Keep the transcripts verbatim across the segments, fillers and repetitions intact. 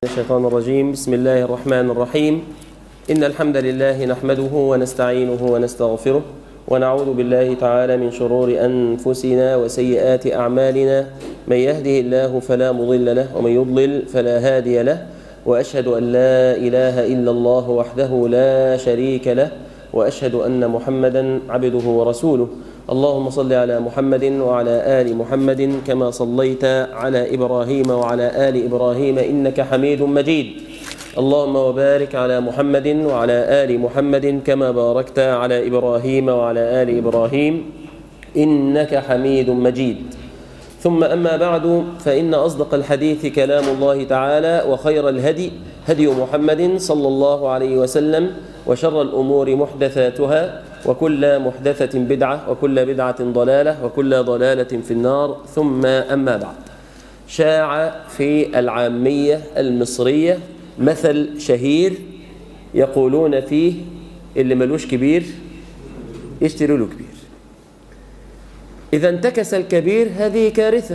الشيطان الرجيم. بسم الله الرحمن الرحيم. إن الحمد لله نحمده ونستعينه ونستغفره ونعوذ بالله تعالى من شرور أنفسنا وسيئات أعمالنا. من يهده الله فلا مضل له ومن يضلل فلا هادي له، وأشهد أن لا إله إلا الله وحده لا شريك له، وأشهد أن محمدا عبده ورسوله. اللهم صل على محمد وعلى آل محمد كما صليت على إبراهيم وعلى آل إبراهيم إنك حميد مجيد. اللهم وبارك على محمد وعلى آل محمد كما باركت على إبراهيم وعلى آل إبراهيم إنك حميد مجيد. ثم أما بعد، فإن أصدق الحديث كلام الله تعالى، وخير الهدي هدي محمد صلى الله عليه وسلم، وشر الأمور محدثاتها، وكل محدثة بدعة، وكل بدعة ضلالة، وكل ضلالة في النار. ثم أما بعد، شاع في العامية المصرية مثل شهير يقولون فيه: اللي ملوش كبير يشتري له كبير. إذا انتكس الكبير هذه كارثة،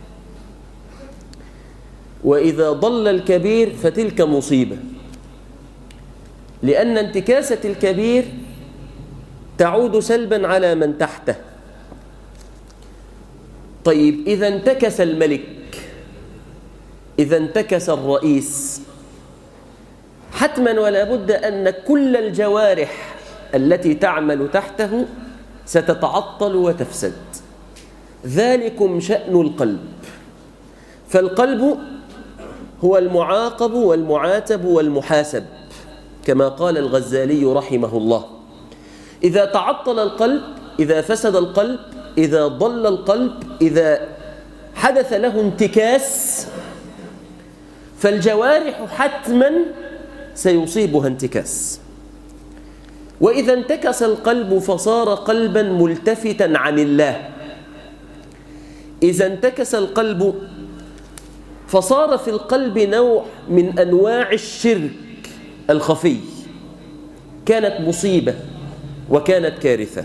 وإذا ضل الكبير فتلك مصيبة، لأن انتكاسة الكبير تعود سلبا على من تحته. طيب، إذا انتكس الملك، إذا انتكس الرئيس، حتما ولا بد أن كل الجوارح التي تعمل تحته ستتعطل وتفسد. ذلكم شأن القلب. فالقلب هو المعاقب والمعاتب والمحاسب، كما قال الغزالي رحمه الله: إذا تعطل القلب، إذا فسد القلب، إذا ضل القلب، إذا حدث له انتكاس، فالجوارح حتما سيصيبها انتكاس. وإذا انتكس القلب فصار قلبا ملتفتا عن الله. إذا انتكس القلب فصار في القلب نوع من أنواع الشرك الخفي. كانت مصيبة وكانت كارثة.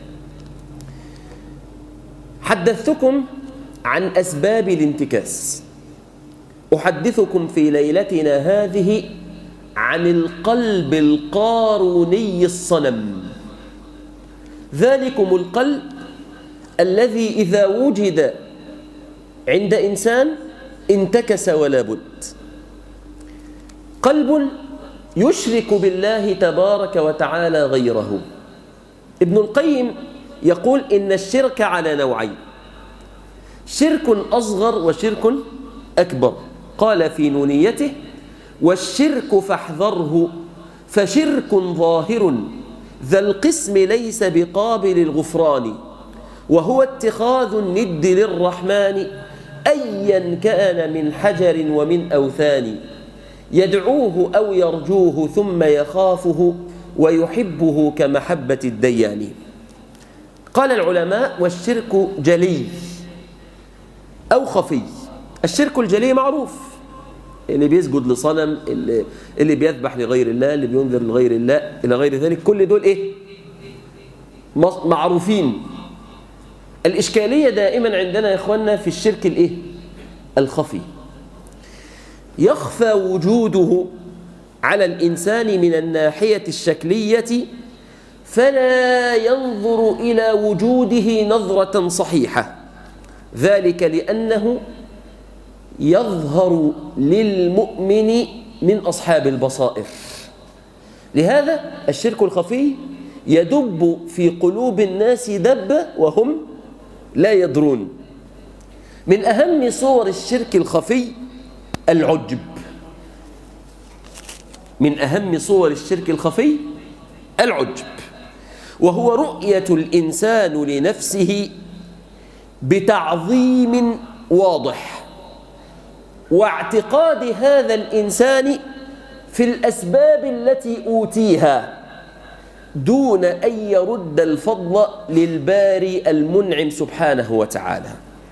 حدثتكم عن أسباب الانتكاس. أحدثكم في ليلتنا هذه عن القلب القاروني الصنم. ذلكم القلب الذي إذا وجد عند إنسان انتكس ولا بد. قلب يشرك بالله تبارك وتعالى غيره. ابن القيم يقول إن الشرك على نوعين: شرك أصغر وشرك أكبر. قال في نونيته: والشرك فاحذره فشرك ظاهر ذا القسم ليس بقابل الغفران، وهو اتخاذ الند للرحمن أيا كان من حجر ومن أوثان، يدعوه أو يرجوه ثم يخافه ويحبه كمحبة الديان. قال العلماء: والشرك جلي أو خفي. الشرك الجلي معروف، اللي بيسجد لصنم، اللي, اللي بيذبح لغير الله، اللي بينذر لغير الله، إلى غير ذلك. كل دول إيه؟ معروفين. الإشكالية دائما عندنا يا إخواننا في الشرك الإيه؟ الخفي. يخفى وجوده على الإنسان من الناحية الشكلية، فلا ينظر إلى وجوده نظرة صحيحة. ذلك لأنه يظهر للمؤمن من أصحاب البصائر. لهذا الشرك الخفي يدب في قلوب الناس دب وهم لا يدرون. من أهم صور الشرك الخفي العجب. من أهم صور الشرك الخفي العجب، وهو رؤية الإنسان لنفسه بتعظيم واضح، واعتقاد هذا الإنسان في الأسباب التي أوتيها، دون أن يرد الفضل للباري المنعم سبحانه وتعالى.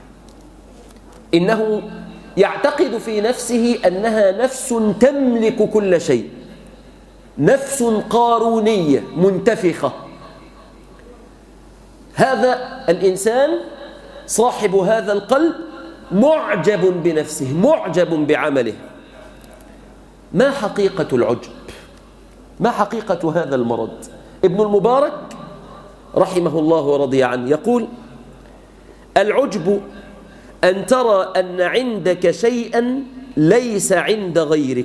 إنه يعتقد في نفسه أنها نفس تملك كل شيء، نفس قارونية منتفخة. هذا الإنسان صاحب هذا القلب معجب بنفسه، معجب بعمله. ما حقيقة العجب؟ ما حقيقة هذا المرض؟ ابن المبارك رحمه الله ورضي عنه يقول: العجب أن ترى أن عندك شيئا ليس عند غيرك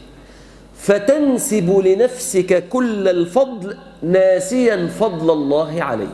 فتنسب لنفسك كل الفضل ناسيا فضل الله عليك.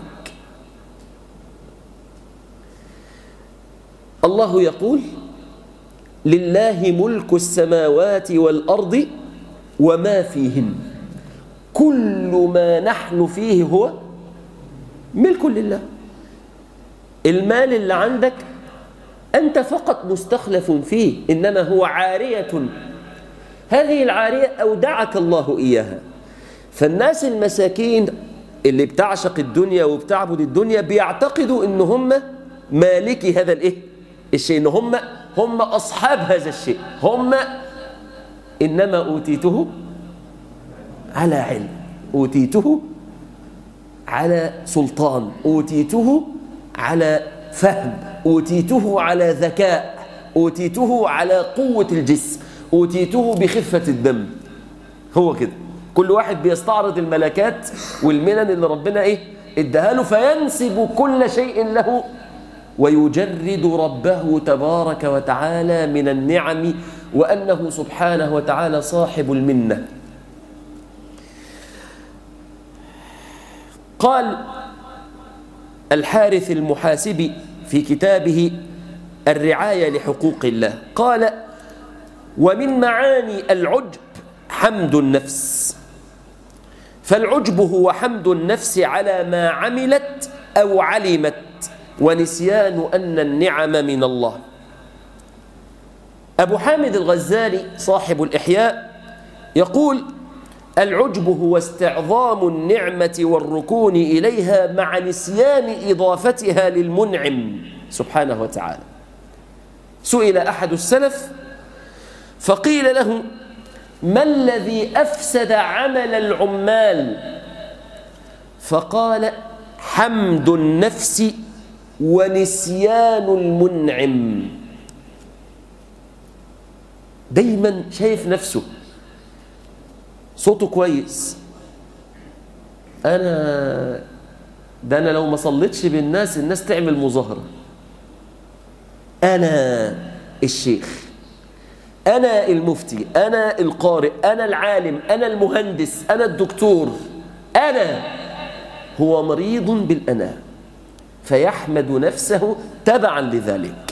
الله يقول: لله ملك السماوات والأرض وما فيهن كل ما نحن فيه هو ملك لله. المال اللي عندك أنت فقط مستخلف فيه، إنما هو عارية، هذه العارية أودعك الله إياها. فالناس المساكين اللي بتعشق الدنيا وبتعبد الدنيا بيعتقدوا إن هم مالكي هذا الإيه؟ الشيء، إن هم هم أصحاب هذا الشيء، هم إنما أوتيته على علم، أوتيته على سلطان، أوتيته على فهم، أوتيته على ذكاء، أوتيته على قوة الجسم، أوتيته بخفة الدم. هو كده، كل واحد بيستعرض الملكات والمنن اللي ربنا إيه اداها له، فينسب كل شيء له ويجرد ربه تبارك وتعالى من النعم، وأنه سبحانه وتعالى صاحب المنة. قال الحارث المحاسبي في كتابه الرعاية لحقوق الله، قال: ومن معاني العجب حمد النفس، فالعجب هو حمد النفس على ما عملت أو علمت، ونسيان أن النعم من الله. أبو حامد الغزالي صاحب الإحياء يقول: العجب هو استعظام النعمة والركون إليها مع نسيان إضافتها للمنعم سبحانه وتعالى. سئل أحد السلف فقيل له: ما الذي أفسد عمل العمال؟ فقال: حمد النفس ونسيان المنعم. دايما شايف نفسه صوته كويس، أنا ده أنا لو ما صليتش بالناس الناس تعمل مظاهرة، أنا الشيخ، أنا المفتي، أنا القارئ، أنا العالم، أنا المهندس، أنا الدكتور، أنا. هو مريض بالأنا، فيحمد نفسه تبعا لذلك.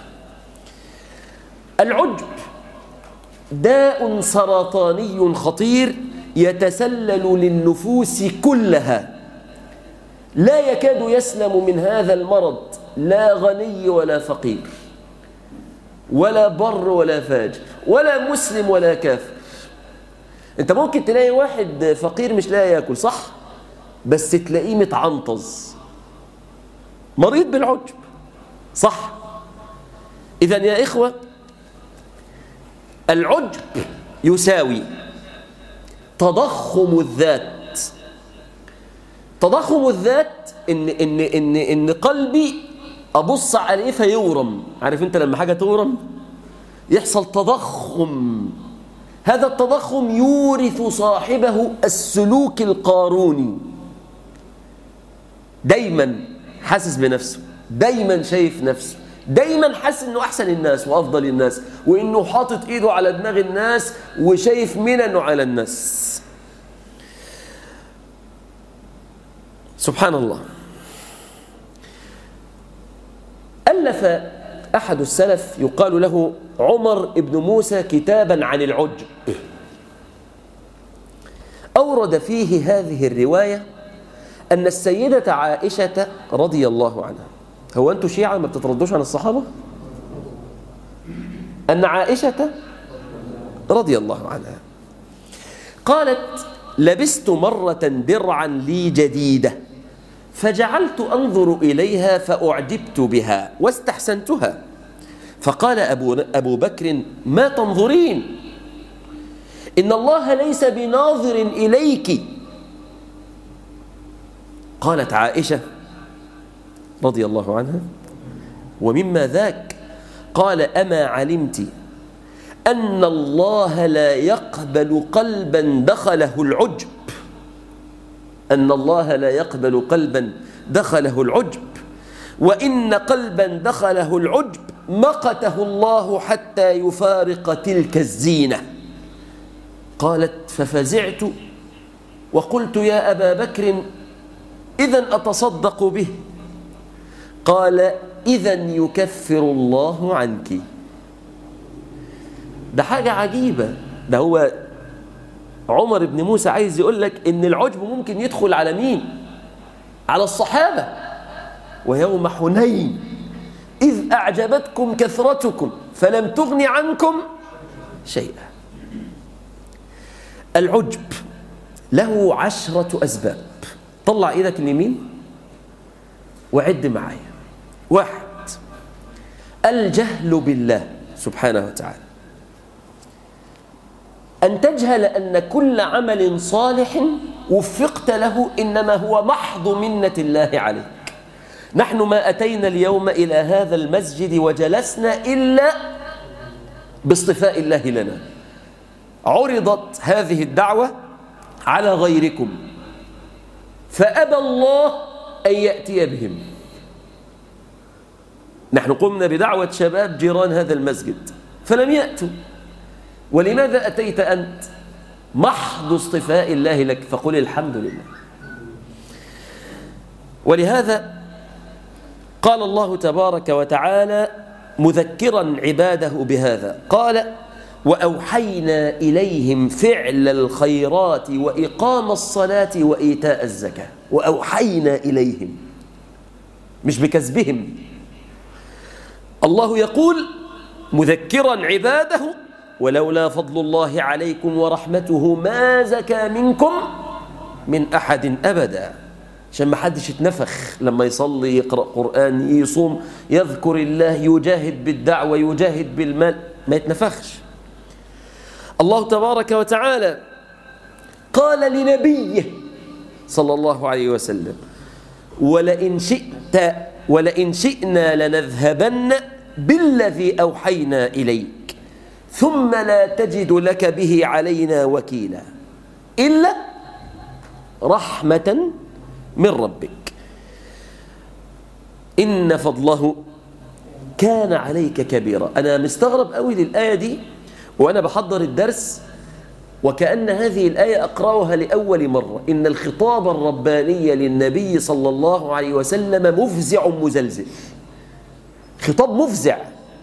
العجب داء سرطاني خطير يتسلل للنفوس كلها، لا يكاد يسلم من هذا المرض لا غني ولا فقير، ولا بر ولا فاجر، ولا مسلم ولا كافر. انت ممكن تلاقي واحد فقير مش لاقي ياكل، صح؟ بس تلاقيه متعنطز، مريض بالعجب، صح؟ إذن يا إخوة، العجب يساوي تضخم الذات. تضخم الذات إن إن إن إن قلبي أبص عليه فيورم. عارف أنت لما حاجة تورم يحصل تضخم، هذا التضخم يورث صاحبه السلوك القاروني، دايما حاسس بنفسه، دايما شايف نفسه، دايما حاسس انه احسن الناس وافضل الناس، وانه حاطط ايده على دماغ الناس وشايف مننه على الناس. سبحان الله. ألف أحد السلف يقال له عمر بن موسى كتابا عن العجب، أورد فيه هذه الرواية أن السيدة عائشة رضي الله عنها، هو أنتوا شيعة ما بتتردوش عن الصحابة؟ أن عائشة رضي الله عنها قالت: لبست مرة درعا لي جديدة فجعلت أنظر إليها فأعجبت بها واستحسنتها، فقال أبو, أبو بكر: ما تنظرين؟ إن الله ليس بناظر إليك. قالت عائشة رضي الله عنها: ومما ذاك؟ قال: أما علمت أن الله لا يقبل قلبا دخله العجب، أن الله لا يقبل قلبا دخله العجب، وإن قلبا دخله العجب مقته الله حتى يفارق تلك الزينة. قالت: ففزعت وقلت: يا أبا بكر إذن أتصدق به؟ قال: إذن يكفر الله عنك. ده حاجة عجيبة. ده هو عمر بن موسى عايز يقول لك إن العجب ممكن يدخل على مين؟ على الصحابة. ويوم حنين إذ أعجبتكم كثرتكم فلم تغن عنكم شيئا. العجب له عشرة أسباب. طلع إيدك اليمين وعد معايا. واحد: الجهل بالله سبحانه وتعالى، أن تجهل أن كل عمل صالح وفقت له إنما هو محض منة الله عليك. نحن ما أتينا اليوم إلى هذا المسجد وجلسنا إلا باصطفاء الله لنا. عرضت هذه الدعوة على غيركم فأبى الله أن يأتي بهم. نحن قمنا بدعوة شباب جيران هذا المسجد فلم يأتوا. ولماذا أتيت أنت؟ محض اصطفاء الله لك، فقل الحمد لله. ولهذا قال الله تبارك وتعالى مذكرا عباده بهذا، قال: وأوحينا إليهم فعل الخيرات وإقام الصلاة وإيتاء الزكاة. وأوحينا إليهم، مش بكسبهم. الله يقول مذكرا عباده: ولولا فضل الله عليكم ورحمته ما زكى منكم من أحد أبدا. عشان ما حدش يتنفخ لما يصلي، يقرأ قرآن، يصوم، يذكر الله، يجاهد بالدعوة، يجاهد بالمال، ما يتنفخش. الله تبارك وتعالى قال لنبيه صلى الله عليه وسلم: ولئن شئت ولئن شئنا لنذهبن بالذي أوحينا إليك ثم لا تجد لك به علينا وكيلا إلا رحمة من ربك إن فضله كان عليك كبيرا. أنا مستغرب قوي للآية دي وأنا بحضر الدرس، وكأن هذه الآية أقرأها لأول مرة. إن الخطاب الرباني للنبي صلى الله عليه وسلم مفزع مزلزل، خطاب مفزع.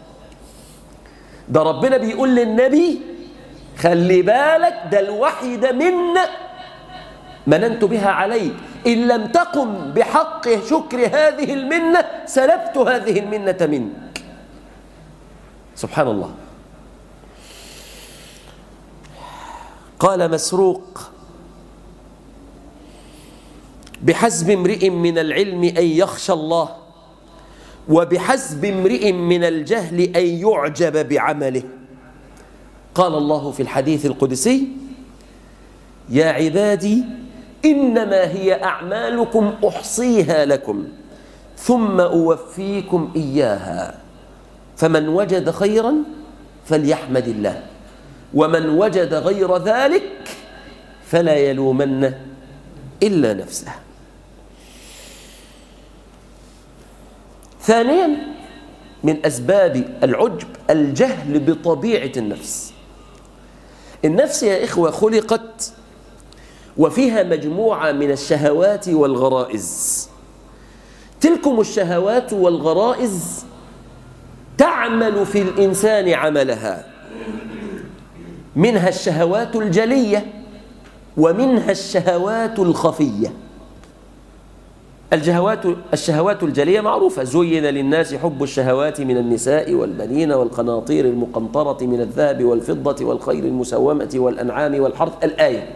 ده ربنا بيقول للنبي: خلي بالك، ده الوحي ده منا مننت بها عليك، إن لم تقم بحق شكر هذه المنة سلبت هذه المنة منك. سبحان الله. قال مسروق: بحسب امرئ من العلم أن يخشى الله، وبحسب امرئ من الجهل أن يعجب بعمله. قال الله في الحديث القدسي: يا عبادي إنما هي أعمالكم أحصيها لكم ثم أوفيكم إياها، فمن وجد خيرا فليحمد الله، ومن وجد غير ذلك فلا يلومن إلا نفسه. ثانيا من أسباب العجب الجهل بطبيعة النفس. النفس يا إخوة خلقت وفيها مجموعة من الشهوات والغرائز. تلكم الشهوات والغرائز تعمل في الإنسان عملها، منها الشهوات الجلية ومنها الشهوات الخفية. الشهوات الشهوات الجلية معروفة: زين للناس حب الشهوات من النساء والبنين والقناطير المقنطرة من الذهب والفضة والخيل المسومة والأنعام والحرث، الآية.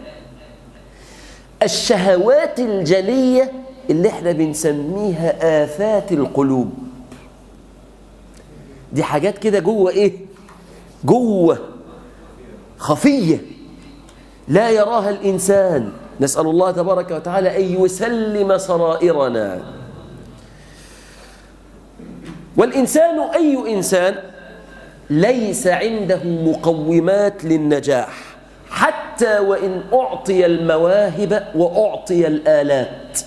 الشهوات الجلية اللي احنا بنسميها آفات القلوب، دي حاجات كده جوه ايه؟ جوه خفية لا يراها الإنسان. نسأل الله تبارك وتعالى أن يسلم سرائرنا. والإنسان أي إنسان ليس عنده مقومات للنجاح حتى وإن أعطي المواهب وأعطي الآلات،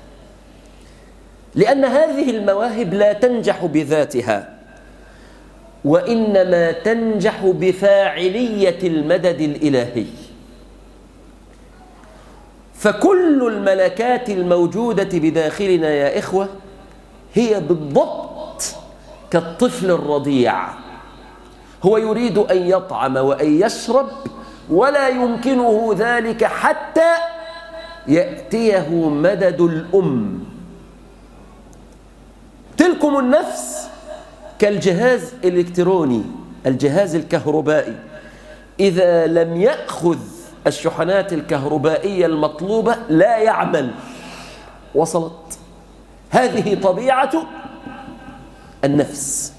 لأن هذه المواهب لا تنجح بذاتها، وإنما تنجح بفاعلية المدد الإلهي. فكل الملكات الموجودة بداخلنا يا إخوة هي بالضبط كالطفل الرضيع، هو يريد أن يطعم وأن يشرب ولا يمكنه ذلك حتى يأتيه مدد الأم. تلكم النفس كالجهاز الإلكتروني، الجهاز الكهربائي، إذا لم يأخذ الشحنات الكهربائية المطلوبة لا يعمل. وصلت؟ هذه طبيعة النفس،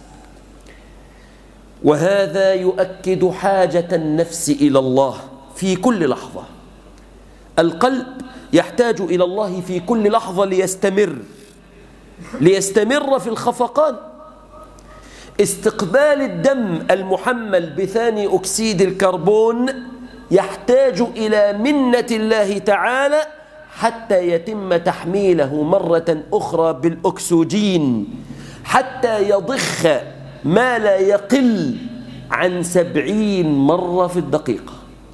وهذا يؤكد حاجة النفس إلى الله في كل لحظة. القلب يحتاج إلى الله في كل لحظة ليستمر ليستمر في الخفقان. استقبال الدم المحمل بثاني أكسيد الكربون يحتاج إلى منة الله تعالى حتى يتم تحميله مرة أخرى بالأكسجين، حتى يضخ ما لا يقل عن سبعين مرة في الدقيقة.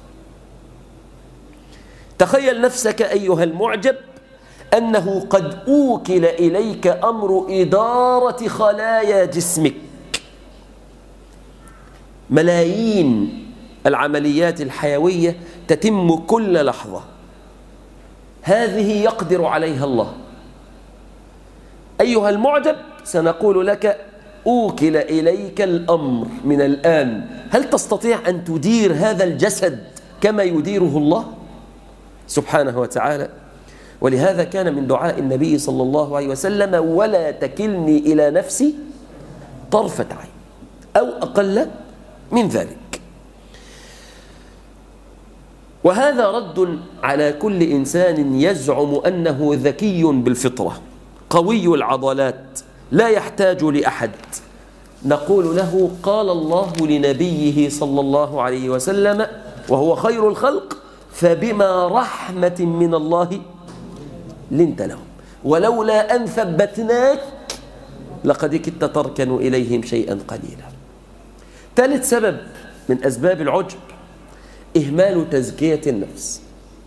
تخيل نفسك أيها المعجب أنه قد أوكل إليك أمر إدارة خلايا جسمك، ملايين العمليات الحيوية تتم كل لحظة، هذه يقدر عليها الله. أيها المعجب سنقول لك أوكل إليك الأمر من الآن، هل تستطيع أن تدير هذا الجسد كما يديره الله سبحانه وتعالى؟ ولهذا كان من دعاء النبي صلى الله عليه وسلم: ولا تكلني إلى نفسي طرفة عين، أو أقل من ذلك. وهذا رد على كل إنسان يزعم أنه ذكي بالفطرة قوي العضلات لا يحتاج لأحد. نقول له: قال الله لنبيه صلى الله عليه وسلم وهو خير الخلق: فبما رحمة من الله لنت لهم ولولا أن ثبتناك لقد كدت تركن إليهم شيئا قليلا. ثالث سبب من أسباب العجب إهمال تزكية النفس.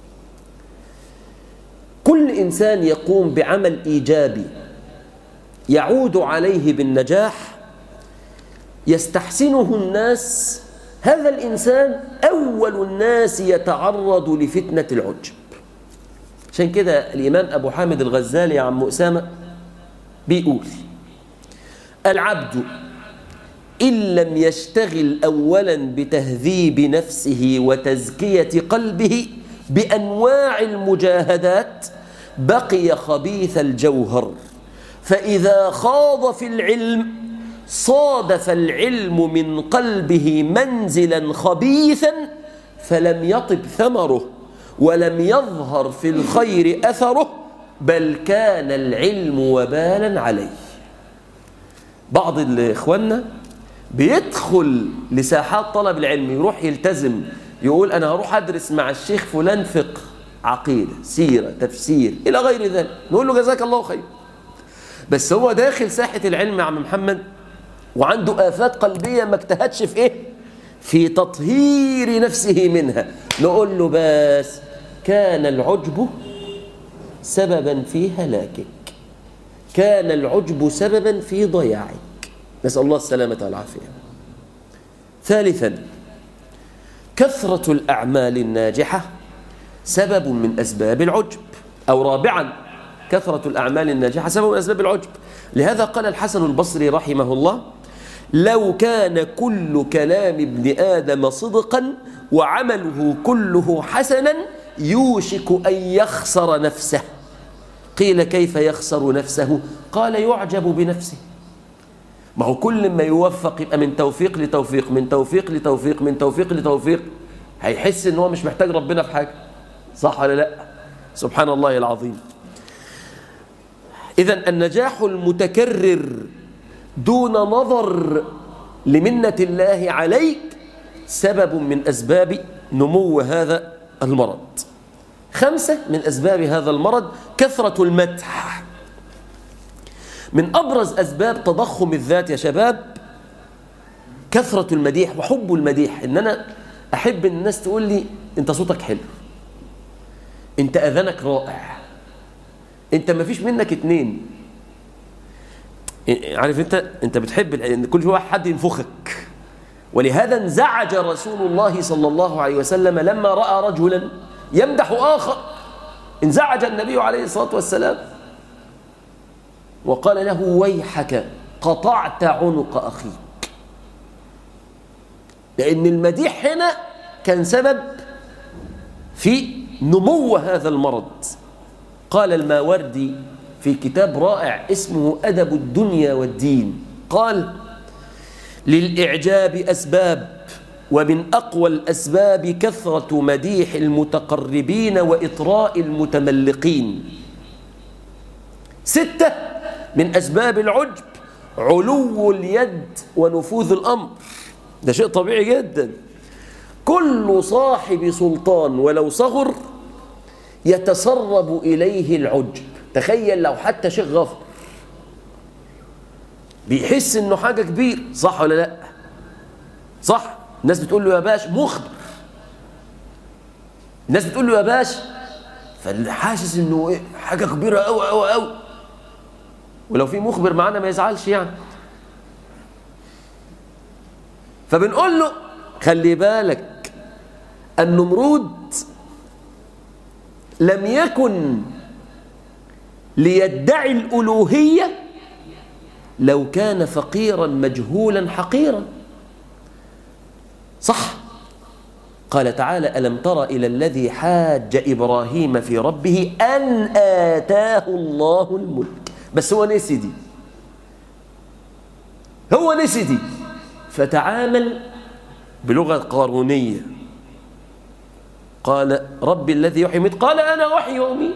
كل إنسان يقوم بعمل إيجابي يعود عليه بالنجاح يستحسنه الناس، هذا الإنسان أول الناس يتعرض لفتنة العجب. عشان كده الإمام أبو حامد الغزالي يا عم أسامة بيقول: العبد إن لم يشتغل أولا بتهذيب نفسه وتزكية قلبه بأنواع المجاهدات بقي خبيث الجوهر، فإذا خاض في العلم صادف العلم من قلبه منزلا خبيثا فلم يطب ثمره ولم يظهر في الخير أثره، بل كان العلم وبالا عليه. بعض الإخواننا بيدخل لساحات طلب العلم، يروح يلتزم، يقول أنا هروح أدرس مع الشيخ فلان فقه، عقيدة، سيرة، تفسير إلى غير ذلك، نقول له جزاك الله خير. بس هو داخل ساحة العلم يا عم محمد وعنده آفات قلبية ما اجتهدش في إيه؟ في تطهير نفسه منها. نقول له بس كان العجب سببا في هلاكك، كان العجب سببا في ضياعك، نسأل الله السلامة والعافية. ثالثا كثرة الأعمال الناجحة سبب من أسباب العجب. أو رابعا كثرة الأعمال الناجحة سبب من أسباب العجب. لهذا قال الحسن البصري رحمه الله: لو كان كل كلام ابن آدم صدقا وعمله كله حسنا يوشك أن يخسر نفسه. قيل: كيف يخسر نفسه؟ قال: يعجب بنفسه. ما هو كل ما يوفق يبقى من توفيق لتوفيق، من توفيق لتوفيق، من توفيق لتوفيق، هيحس ان هو مش محتاج ربنا في حاجة. صح ولا لا؟ سبحان الله العظيم. إذن النجاح المتكرر دون نظر لمنة الله عليك سبب من أسباب نمو هذا المرض. خمسة من أسباب هذا المرض كثرة المدح. من أبرز أسباب تضخم الذات يا شباب كثرة المديح وحب المديح، إن أنا أحب إن الناس تقول لي أنت صوتك حلو، أنت أذانك رائع، أنت ما فيش منك اتنين. عارف أنت أنت بتحب إن كل واحد حد ينفخك. ولهذا انزعج رسول الله صلى الله عليه وسلم لما رأى رجلا يمدح آخر، انزعج النبي عليه الصلاة والسلام وقال له ويحك قطعت عنق أخيك. لأن المديح هنا كان سبب في نمو هذا المرض. قال الماوردي في كتاب رائع اسمه أدب الدنيا والدين، قال للإعجاب أسباب، ومن أقوى الأسباب كثرة مديح المتقربين وإطراء المتملقين. ستة من أسباب العجب علو اليد ونفوذ الأمر. ده شيء طبيعي جدا. كل صاحب سلطان ولو صغر يتسرب إليه العجب. تخيل لو حتى شيخ غفر بيحس انه حاجة كبير، صح ولا لا؟ صح. الناس بتقول له يا باش مخبر، الناس بتقول له يا باش، فحاسس انه ايه حاجة كبيرة قوي قوي قوي. ولو في مخبر معانا ما يزعلش يعني. فبنقول له خلي بالك، النمرود لم يكن ليدعي الألوهية لو كان فقيرا مجهولا حقيرا، صح؟ قال تعالى ألم تر إلى الذي حاج إبراهيم في ربه أن آتاه الله الملك. بس هو نسي دي، هو نسي دي، فتعامل بلغة قارونية. قال ربي الذي يحيي ويميت، قال أنا أحيي وأميت.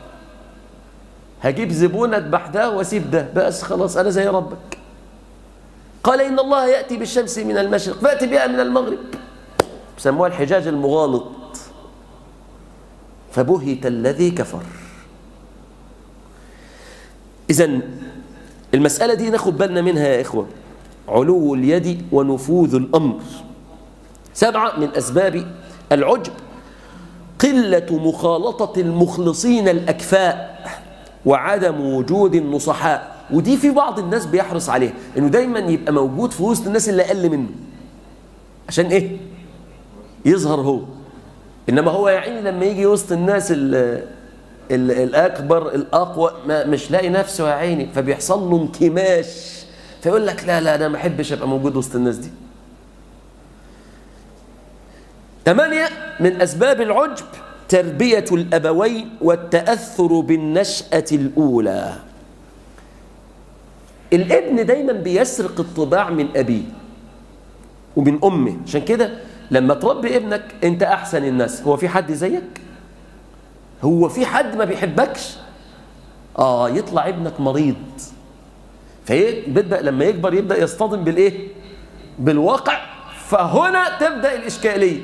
هجيب زبون اذبح ده واسيب ده، بس خلاص أنا زي ربك. قال إن الله يأتي بالشمس من المشرق فأتي بها من المغرب. بسموها الحجاج المغالط. فبهت الذي كفر. إذن المسألة دي ناخد بالنا منها يا إخوة، علو اليد ونفوذ الأمر. سبعة من أسباب العجب قلة مخالطة المخلصين الأكفاء وعدم وجود النصحاء. ودي في بعض الناس بيحرص عليها، إنه دايما يبقى موجود في وسط الناس اللي أقل منه. عشان إيه؟ يظهر هو. إنما هو يعني لما يجي وسط الناس ال ال الأكبر الأقوى ما مش لاقي نفسه يا عيني، فبيحصل له انكماش، فيقول لك لا لا أنا ما أحبش أبقى موجود وسط الناس دي. ثمانية من أسباب العجب تربية الأبوين والتأثر بالنشأة الأولى. الابن دايما بيسرق الطباع من أبيه ومن أمه. عشان كده لما تربي ابنك أنت أحسن الناس، هو في حد زيك؟ هو في حد ما بيحبكش؟ آه يطلع ابنك مريض، فيبدأ لما يكبر يبدأ يصطدم بالإيه؟ بالواقع. فهنا تبدأ الإشكالية.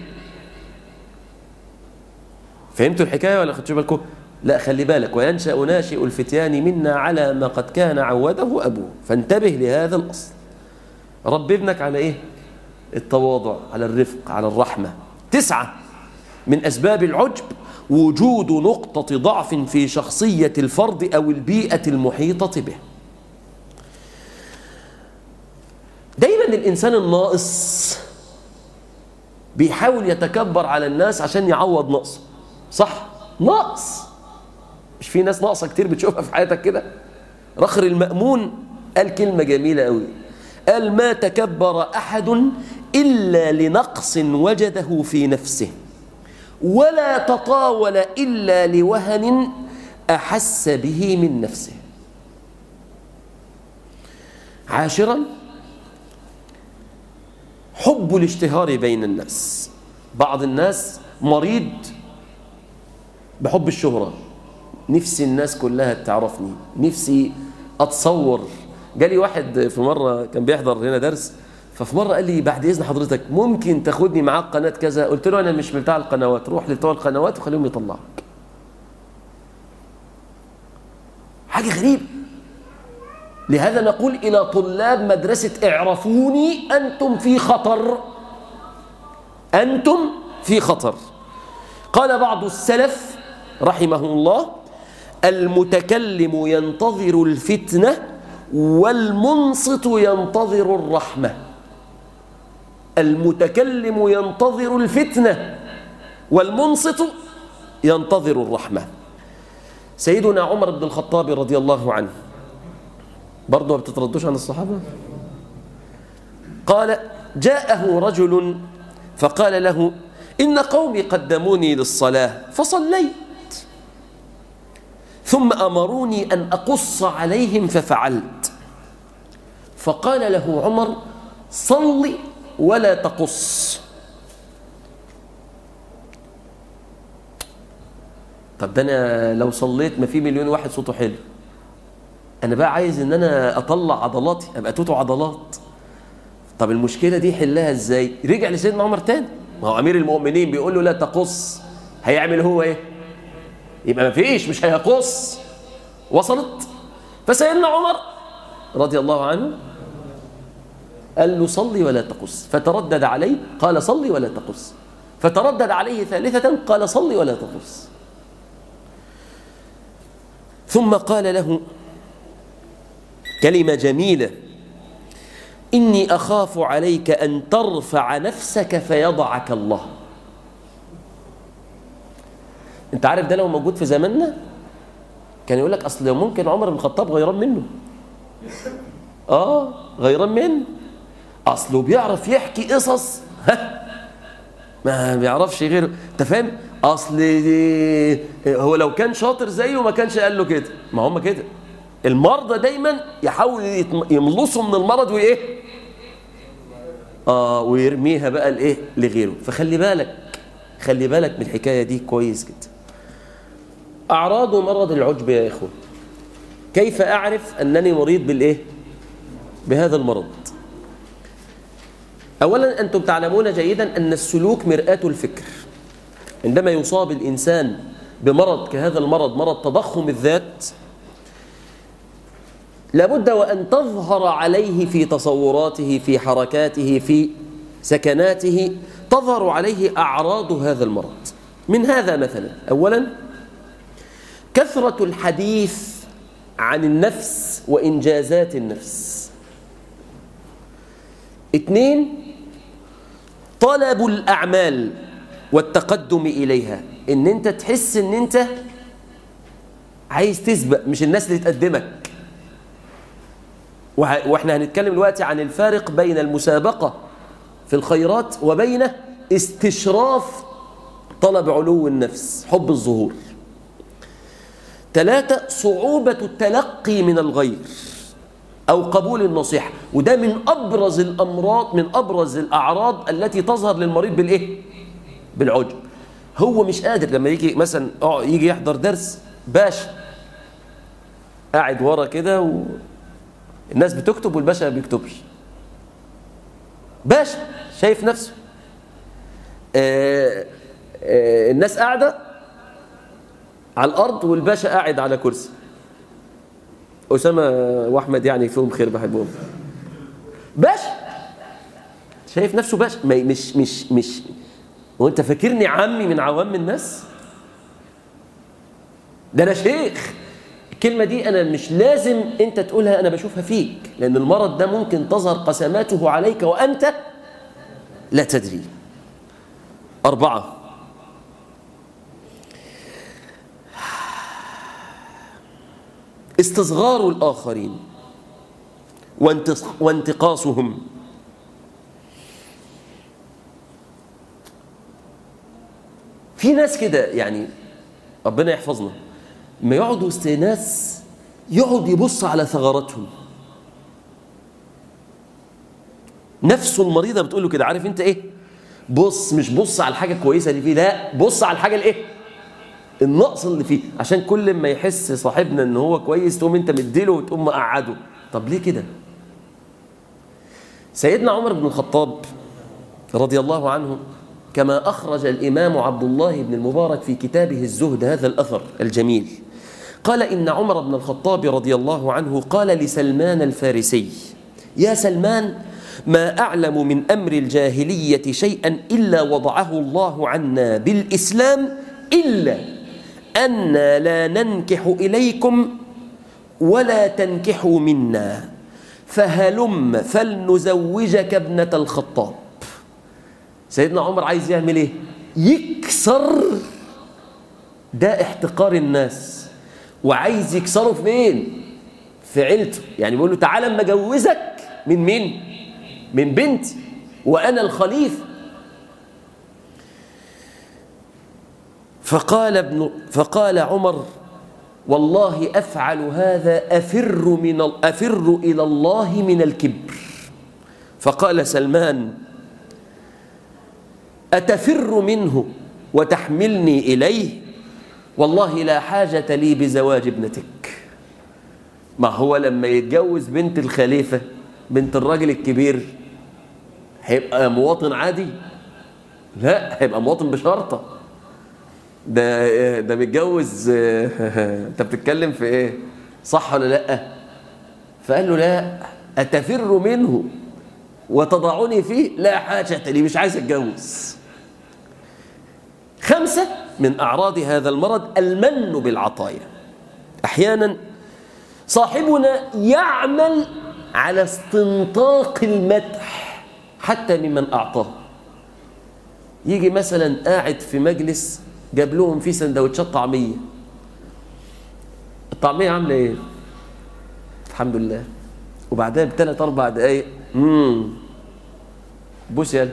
فهمتوا الحكاية ولا خدتوا بالكم؟ لا خلي بالك، وينشأ ناشئ الفتيان منا على ما قد كان عوده أبوه. فانتبه لهذا الأصل. رب ابنك على إيه؟ التواضع، على الرفق، على الرحمة. تسعة من أسباب العجب وجود نقطة ضعف في شخصية الفرد أو البيئة المحيطة به. دايما الإنسان الناقص بيحاول يتكبر على الناس عشان يعوض نقصه، صح؟ ناقص. مش في ناس ناقصة كتير بتشوفها في حياتك كده؟ رخر المأمون قال كلمة جميلة قوي، قال ما تكبر أحد إلا لنقص وجده في نفسه، ولا تطاول إلا لوهن أحس به من نفسه. عاشرا حب الاشتهار بين الناس. بعض الناس مريض بحب الشهرة، نفسي الناس كلها تعرفني، نفسي أتصور. جالي واحد في مرة كان بيحضر هنا درس، ففي مرة قال لي بعد إذن حضرتك ممكن تاخدني معاك قناة كذا؟ قلت له أنا مش بتاع القنوات، روح لبتوع القنوات وخليهم يطلعك. حاجة غريبة. لهذا نقول إلى طلاب مدرسة اعرفوني أنتم في خطر، أنتم في خطر. قال بعض السلف رحمه الله: المتكلم ينتظر الفتنة والمنصت ينتظر الرحمة. المتكلم ينتظر الفتنة والمنصت ينتظر الرحمة. سيدنا عمر بن الخطاب رضي الله عنه، برضه ما بتتردوش عن الصحابة، قال: جاءه رجل فقال له: إن قومي قدموني للصلاة فصليت، ثم أمروني أن أقص عليهم ففعلت. فقال له عمر: صل ولا تقص. طب ده أنا لو صليت ما في مليون واحد صوته حلو، أنا بقى عايز إن أنا أطلع عضلاتي أبقى توتو عضلات. طب المشكلة دي حلها إزاي؟ رجع لسيدنا عمر تاني، ما هو أمير المؤمنين بيقول له لا تقص، هيعمل هو إيه؟ يبقى ما فيش، مش هيقص. وصلت؟ فسيدنا عمر رضي الله عنه قال له: صلي ولا تقص. فتردد عليه قال: صلي ولا تقص. فتردد عليه ثالثة قال: صلي ولا تقص. ثم قال له كلمة جميلة: إني أخاف عليك أن ترفع نفسك فيضعك الله. أنت عارف ده لو موجود في زماننا كان يقول لك أصل ممكن عمر بن الخطاب غيران منه. آه غيران منه، أصله بيعرف يحكي قصص ها ما بيعرفش غيره. أنت فاهم؟ أصل هو لو كان شاطر زيه ما كانش قال له كده. ما هم كده المرضى دايما يحاول يملصوا من المرض وإيه؟ آه ويرميها بقى لإيه؟ لغيره. فخلي بالك، خلي بالك من الحكاية دي كويس جدا. أعراض مرض العجب يا إخوة. كيف أعرف أنني مريض بالإيه؟ بهذا المرض. أولا أنتم تعلمون جيدا أن السلوك مرآة الفكر. عندما يصاب الإنسان بمرض كهذا المرض، مرض تضخم الذات، لابد وأن تظهر عليه في تصوراته، في حركاته، في سكناته، تظهر عليه أعراض هذا المرض. من هذا مثلا: أولا كثرة الحديث عن النفس وإنجازات النفس. اثنين طلب الأعمال والتقدم إليها، إن أنت تحس إن أنت عايز تسبق مش الناس اللي تقدمك. وإحنا هنتكلم دلوقتي عن الفارق بين المسابقة في الخيرات وبين استشراف طلب علو النفس، حب الظهور. ثلاثة صعوبة التلقي من الغير أو قبول النصيحة، وده من أبرز الأمراض، من أبرز الأعراض التي تظهر للمريض بالإيه؟ بالعجب. هو مش قادر لما يجي مثلا يجي يحضر درس باشا قاعد ورا كده والناس بتكتب والباشا ما بيكتبش. باشا شايف نفسه، آآ آآ الناس قاعدة على الأرض والباشا قاعد على كرسي. أسامة وأحمد يعني فيهم خير بحبهم. باشا شايف نفسه باشا، مش مش مش وأنت فاكرني عمي من عوام الناس؟ ده أنا شيخ. الكلمة دي أنا مش لازم أنت تقولها، أنا بشوفها فيك، لأن المرض ده ممكن تظهر قسماته عليك وأنت لا تدري. أربعة استصغار الآخرين وانتقاصهم. في ناس كده يعني ربنا يحفظنا، ما يقعدوا وسط ناس يقعد يبص على ثغراتهم. نفسه المريضة بتقول له كده، عارف انت ايه؟ بص، مش بص على الحاجة الكويسة اللي فيه، لا بص على الحاجة الايه؟ النقص اللي فيه، عشان كل ما يحس صاحبنا ان هو كويس تقوم انت مديله وتقوم مقعده. طب ليه كده؟ سيدنا عمر بن الخطاب رضي الله عنه كما أخرج الإمام عبد الله بن المبارك في كتابه الزهد هذا الأثر الجميل، قال إن عمر بن الخطاب رضي الله عنه قال لسلمان الفارسي: يا سلمان، ما أعلم من أمر الجاهلية شيئا إلا وضعه الله عنا بالإسلام، إلا أننا لا ننكح إليكم ولا تنكحوا منا، فهلم فلنزوجك ابنة الخطاب. سيدنا عمر عايز يعمل ايه؟ يكسر ده احتقار الناس، وعايز يكسره فين؟ في عيلته. يعني بيقول له تعالى اما اجوزك من مين؟ من بنتي وانا الخليفه. فقال ابن فقال عمر: والله افعل هذا افر من افر الى الله من الكبر. فقال سلمان: أتفر منه وتحملني إليه؟ والله لا حاجة لي بزواج ابنتك. ما هو لما يتجوز بنت الخليفة، بنت الراجل الكبير، هيبقى مواطن عادي؟ لا، هيبقى مواطن بشرطة. ده ده متجوز. انت بتتكلم في ايه؟ صح ولا لا؟ فقال له: لا، أتفر منه وتضعني فيه؟ لا حاجة لي، مش عايز اتجوز. خمسة من أعراض هذا المرض المن بالعطايا. أحيانا صاحبنا يعمل على استنطاق المدح حتى ممن أعطاه. يجي مثلا قاعد في مجلس جاب لهم فيه سندوتشات طعمية، الطعمية عاملة ايه؟ الحمد لله. وبعدها بثلاث أربع دقايق امم بوس يلا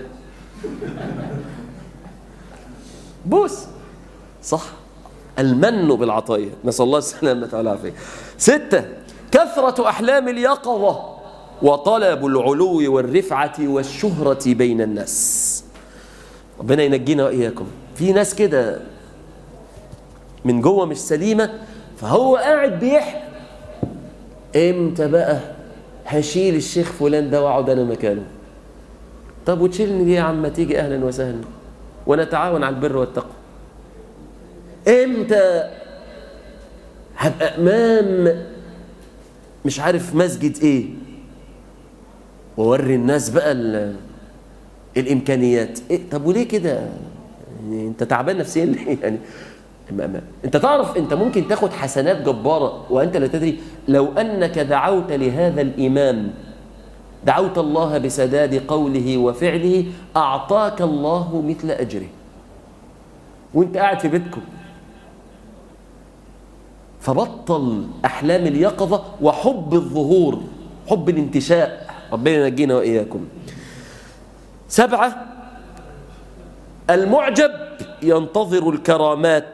بوس. صح، المن بالعطايا، نسأل الله السلامة والعافية. ستة: كثرة أحلام اليقظة وطلب العلو والرفعة والشهرة بين الناس. ربنا ينجينا وإياكم. في ناس كده من جوه مش سليمة، فهو قاعد بيحلم امتى بقى هشيل الشيخ فلان ده واقعد انا مكانه. طب وتشيلني ليه يا عم؟ تيجي اهلا وسهلا ونتعاون على البر والتقوى. امتى هبقى امام مش عارف مسجد ايه ووري الناس بقى الامكانيات إيه؟ طب وليه كده؟ يعني انت تعبان نفسيا ليه؟ يعني انت تعرف انت ممكن تاخد حسنات جبارة وانت لا تدري. لو انك دعوت لهذا الامام، دعوت الله بسداد قوله وفعله، اعطاك الله مثل اجره وانت قاعد في بيتكم. فبطل احلام اليقظة وحب الظهور، حب الانتشاء. ربنا ينجينا واياكم. سبعة: المعجب ينتظر الكرامات،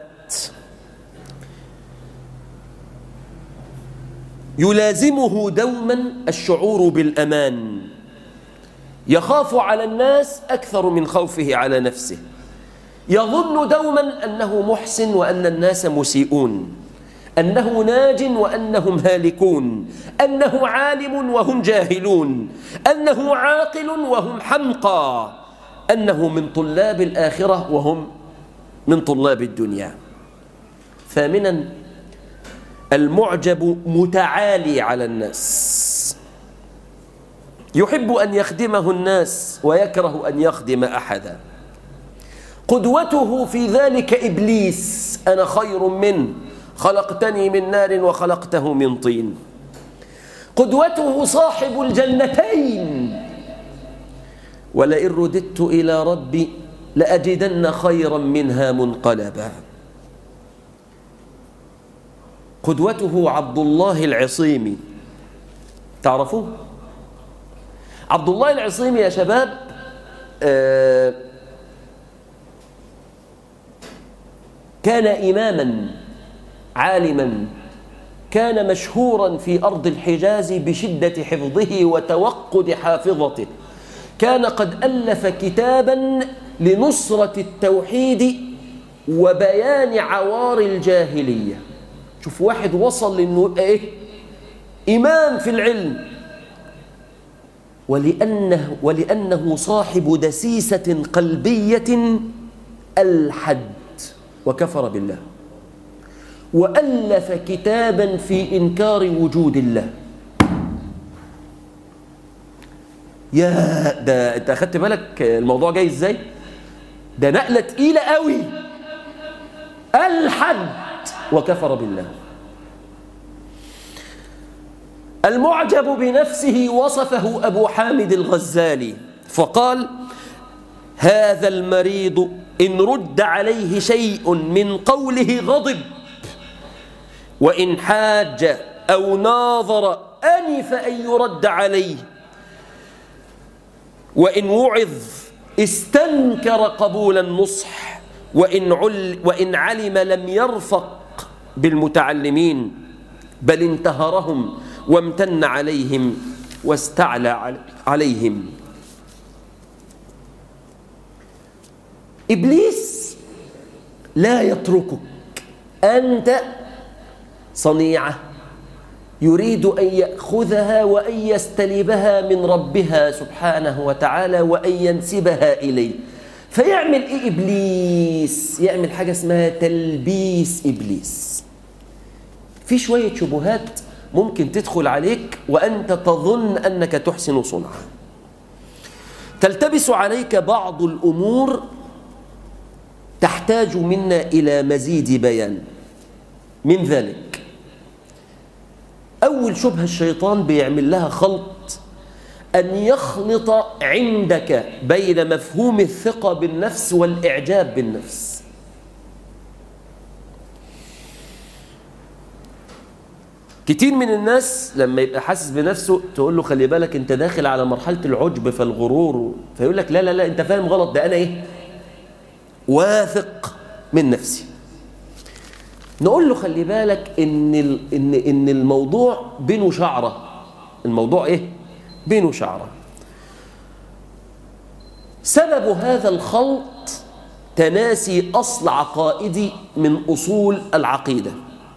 يلازمه دوما الشعور بالأمان، يخاف على الناس أكثر من خوفه على نفسه، يظن دوما أنه محسن وأن الناس مسيئون، أنه ناج وأنهم هالكون، أنه عالم وهم جاهلون، أنه عاقل وهم حمقى، أنه من طلاب الآخرة وهم من طلاب الدنيا. ثامنا: المعجب متعالي على الناس، يحب أن يخدمه الناس ويكره أن يخدم أحدا. قدوته في ذلك إبليس: أنا خير منه، خلقتني من نار وخلقته من طين. قدوته صاحب الجنتين: ولئن رددت إلى ربي لأجدن خيرا منها منقلبا. قدوته عبد الله العصيمي، تعرفوه؟ عبد الله العصيمي يا شباب آه كان إماما عالما، كان مشهورا في أرض الحجاز بشدة حفظه وتوقد حافظته. كان قد ألف كتابا لنصرة التوحيد وبيان عوار الجاهلية. شوف واحد وصل لأنه يبقى إيه؟ إمام في العلم ولأنه, ولأنه صاحب دسيسة قلبية ألحد وكفر بالله، وألف كتابا في إنكار وجود الله. يا ده أنت أخدت بالك الموضوع جاي إزاي؟ ده نقلة تقيلة قوي. ألحد وكفر بالله. المعجب بنفسه وصفه أبو حامد الغزالي فقال: هذا المريض إن رد عليه شيء من قوله غضب، وإن حاج أو ناظر أنف أن يرد عليه، وإن وعظ استنكر قبول النصح، وإن, عل وإن علم لم يرفق بالمتعلمين، بل انتهرهم وامتن عليهم واستعلى عليهم. إبليس لا يتركك، أنت صنيعة يريد أن يأخذها وأن يستلبها من ربها سبحانه وتعالى وأن ينسبها إليه. فيعمل إيه إبليس؟ يعمل حاجة اسمها تلبيس إبليس. في شوية شبهات ممكن تدخل عليك وأنت تظن أنك تحسن صنعا، تلتبس عليك بعض الأمور تحتاج منا إلى مزيد بيان. من ذلك أول شبهة الشيطان بيعمل لها خلط، أن يخلط عندك بين مفهوم الثقة بالنفس والإعجاب بالنفس. كتير من الناس لما يبقى حاسس بنفسه تقول له خلي بالك انت داخل على مرحلة العجب فالغرور، فيقول لك لا لا لا انت فاهم غلط، ده انا ايه؟ واثق من نفسي. نقول له خلي بالك ان ان ان الموضوع بينه شعره. الموضوع ايه؟ بينه شعره. سبب هذا الخلط تناسي اصل عقائدي من اصول العقيده،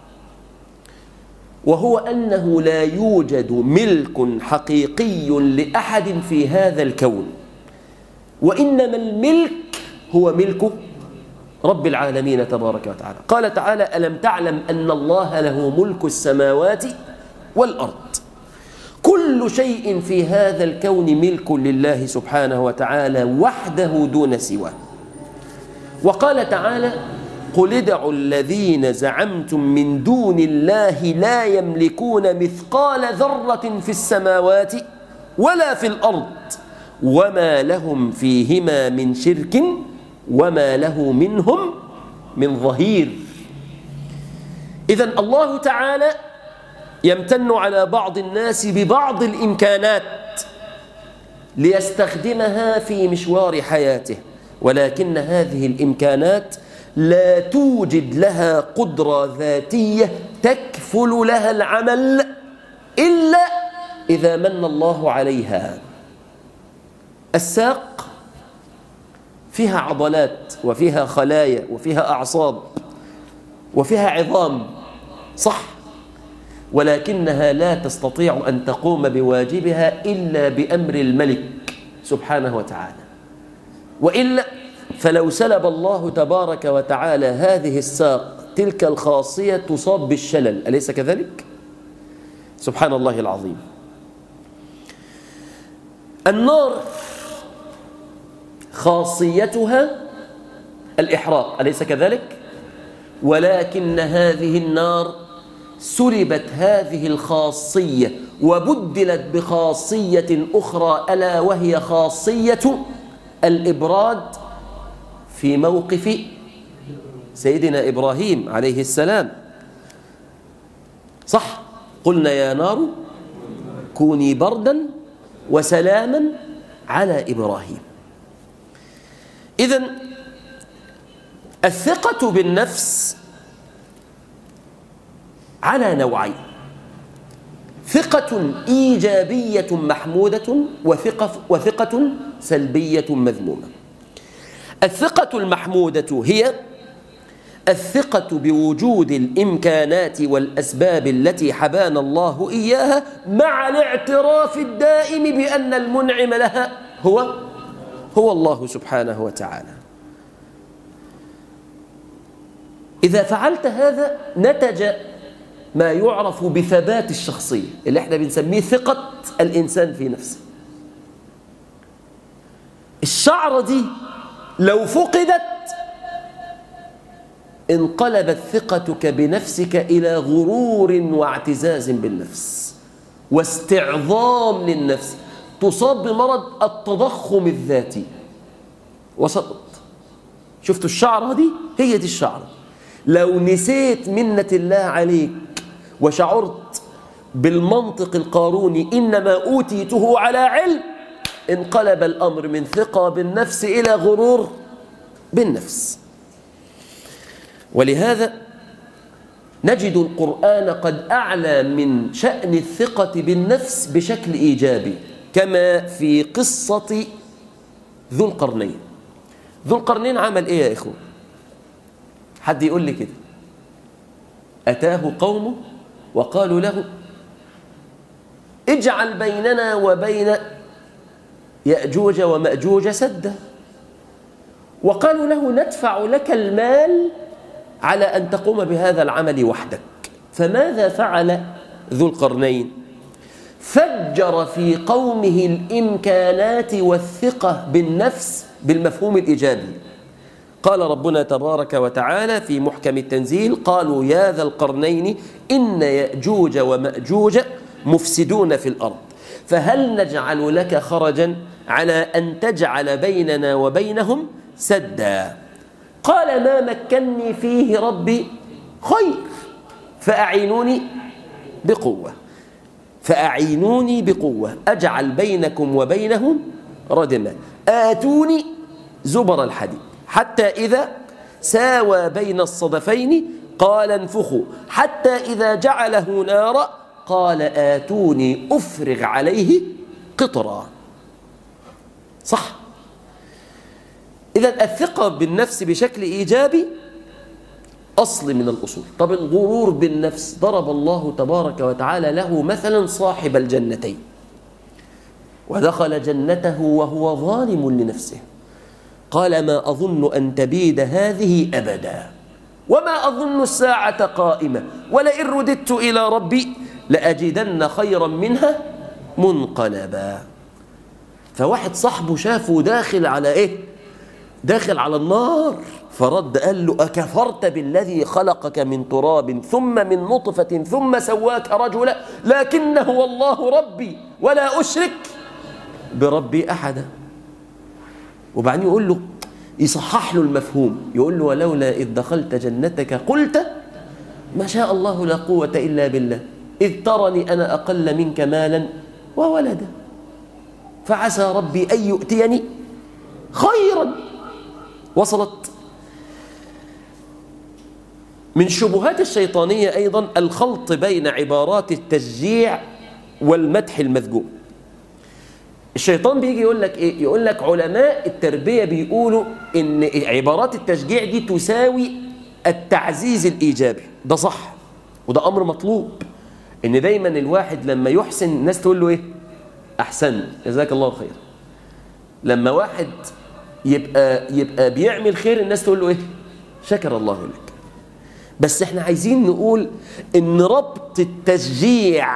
وهو أنه لا يوجد ملك حقيقي لأحد في هذا الكون، وإنما الملك هو ملك رب العالمين تبارك وتعالى. قال تعالى: ألم تعلم أن الله له ملك السماوات والأرض. كل شيء في هذا الكون ملك لله سبحانه وتعالى وحده دون سواه. وقال تعالى: قل ادعوا الذين زعمتم من دون الله لا يملكون مثقال ذرة في السماوات ولا في الأرض وما لهم فيهما من شرك وما له منهم من ظهير. إذن الله تعالى يمتن على بعض الناس ببعض الإمكانات ليستخدمها في مشوار حياته، ولكن هذه الإمكانات لا توجد لها قدرة ذاتية تكفل لها العمل إلا إذا من الله عليها. الساق فيها عضلات وفيها خلايا وفيها أعصاب وفيها عظام، صح، ولكنها لا تستطيع أن تقوم بواجبها إلا بأمر الملك سبحانه وتعالى، وإلا فلو سلب الله تبارك وتعالى هذه الساق تلك الخاصية تصاب بالشلل، أليس كذلك؟ سبحان الله العظيم. النار خاصيتها الإحراق، أليس كذلك؟ ولكن هذه النار سلبت هذه الخاصية وبدلت بخاصية أخرى، ألا وهي خاصية الإبراد في موقف سيدنا إبراهيم عليه السلام، صح؟ قلنا يا نار كوني بردا وسلاما على إبراهيم. إذن الثقة بالنفس على نوعين: ثقة إيجابية محمودة وثقة, وثقة سلبية مذمومة. الثقة المحمودة هي الثقة بوجود الإمكانات والأسباب التي حبانا الله إياها مع الاعتراف الدائم بأن المنعم لها هو هو الله سبحانه وتعالى. إذا فعلت هذا نتج ما يعرف بثبات الشخصية اللي احنا بنسميه ثقة الإنسان في نفسه. الشعرة دي لو فقدت انقلبت ثقتك بنفسك إلى غرور واعتزاز بالنفس واستعظام للنفس، تصاب بمرض التضخم الذاتي. وصلت؟ شفتوا الشعرة دي؟ هي دي الشعرة. لو نسيت منة الله عليك وشعرت بالمنطق القاروني إنما أوتيته على علم، انقلب الأمر من ثقة بالنفس إلى غرور بالنفس. ولهذا نجد القرآن قد أعلى من شأن الثقة بالنفس بشكل إيجابي، كما في قصة ذو القرنين. ذو القرنين عمل إيه يا إخوة؟ حد يقول لي كده. أتاه قومه وقالوا له اجعل بيننا وبين يأجوج ومأجوج سدا، وقالوا له ندفع لك المال على أن تقوم بهذا العمل وحدك. فماذا فعل ذو القرنين؟ فجر في قومه الإمكانات والثقة بالنفس بالمفهوم الإيجابي. قال ربنا تبارك وتعالى في محكم التنزيل: قالوا يا ذا القرنين إن يأجوج ومأجوج مفسدون في الأرض فهل نجعل لك خرجا على أن تجعل بيننا وبينهم سدا. قال ما مكني فيه ربي خير فأعينوني بقوة فأعينوني بقوة أجعل بينكم وبينهم ردما آتوني زبر الحديد حتى إذا ساوى بين الصدفين قال انفخوا حتى إذا جعله نارا قال آتوني أفرغ عليه قطرا. صح؟ إذن الثقة بالنفس بشكل إيجابي أصل من الأصول. طب الغرور بالنفس، ضرب الله تبارك وتعالى له مثلا صاحب الجنتين، ودخل جنته وهو ظالم لنفسه قال ما أظن أن تبيد هذه أبدا وما أظن الساعة قائمة ولئن رددت إلى ربي لأجدن خيرا منها منقلبا. فواحد صاحبه شافه داخل على إيه؟ داخل على النار، فرد قال له أكفرت بالذي خلقك من تراب ثم من نطفة ثم سواك رجلا لكن هو الله ربي ولا أشرك بربي أحدا. وبعدين يقول له، يصحح له المفهوم، يقول له ولولا إذ دخلت جنتك قلت ما شاء الله لا قوة إلا بالله إذ ترني أنا أقل منك مالا وولدا فعسى ربي أن يؤتيني خيرا. وصلت؟ من شبهات الشيطانية أيضا الخلط بين عبارات التشجيع والمدح المذموم. الشيطان بيجي يقول لك إيه؟ يقول لك علماء التربية بيقولوا إن عبارات التشجيع دي تساوي التعزيز الإيجابي. ده صح وده أمر مطلوب، إن دايما الواحد لما يحسن الناس تقول له إيه؟ أحسن جزاك الله خير. لما واحد يبقى يبقى بيعمل خير الناس تقول له إيه؟ شكر الله لك. بس إحنا عايزين نقول إن ربط التشجيع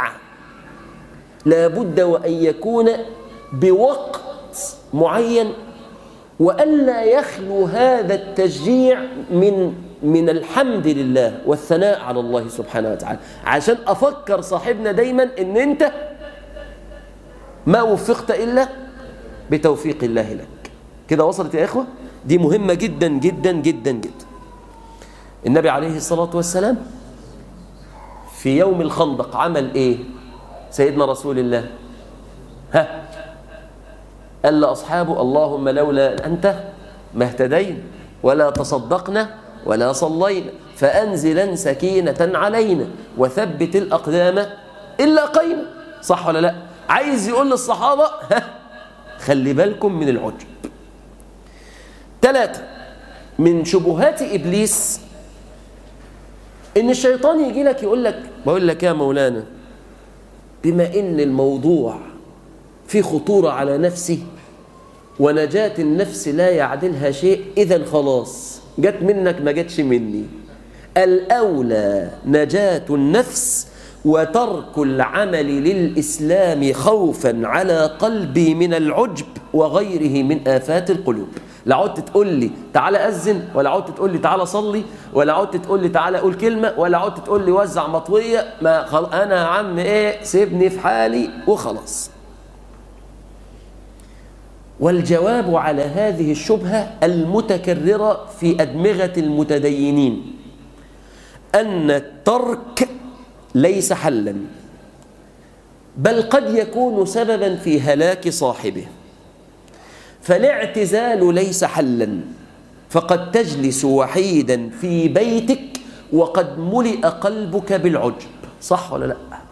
لابد وأن يكون بوقت معين، وألا يخلو هذا التشجيع من من الحمد لله والثناء على الله سبحانه وتعالى، عشان أفكر صاحبنا دايما إن أنت ما وفقت إلا بتوفيق الله لك. كده وصلت يا إخوة؟ دي مهمة جدا جدا جدا جدا. النبي عليه الصلاة والسلام في يوم الخندق عمل إيه؟ سيدنا رسول الله ها قال لأصحابه اللهم لولا أنت ما اهتدينا ولا تصدقنا ولا صلينا فأنزلا سكينة علينا وثبت الأقدام إلا قينا. صح ولا لا؟ عايز يقول للصحابة ها خلي بالكم من العجب. ثلاثة من شبهات إبليس إن الشيطان يجي لك يقول لك بقول لك يا مولانا، بما إن الموضوع في خطورة على نفسي ونجاة النفس لا يعدلها شيء، إذن خلاص جت منك ما جتش مني، الأولى نجاة النفس وترك العمل للإسلام خوفا على قلبي من العجب وغيره من آفات القلوب. لا عدت تقول لي تعالى أذن، ولا عدت تقول لي تعالى صلي، ولا عدت تقول لي تعالى أقول كلمة، ولا عدت تقول لي وزع مطوية، ما خل... أنا يا عم إيه سيبني في حالي وخلاص. والجواب على هذه الشبهة المتكررة في أدمغة المتدينين أن الترك ليس حلا، بل قد يكون سببا في هلاك صاحبه. فالاعتزال ليس حلا، فقد تجلس وحيدا في بيتك وقد ملئ قلبك بالعجب، صح ولا لا؟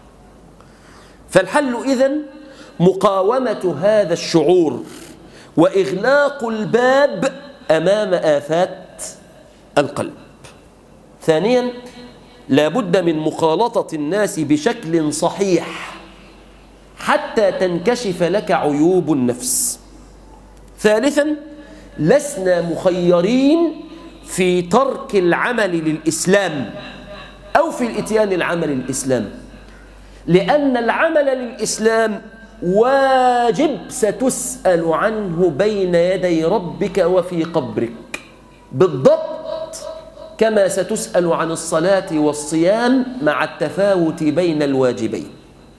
فالحل إذن مقاومة هذا الشعور وإغلاق الباب أمام آفات القلب. ثانيا، لا بد من مخالطة الناس بشكل صحيح حتى تنكشف لك عيوب النفس. ثالثا، لسنا مخيرين في ترك العمل للإسلام أو في الإتيان العمل للإسلام، لأن العمل للإسلام واجب ستسأل عنه بين يدي ربك وفي قبرك، بالضبط كما ستسأل عن الصلاة والصيام مع التفاوت بين الواجبين.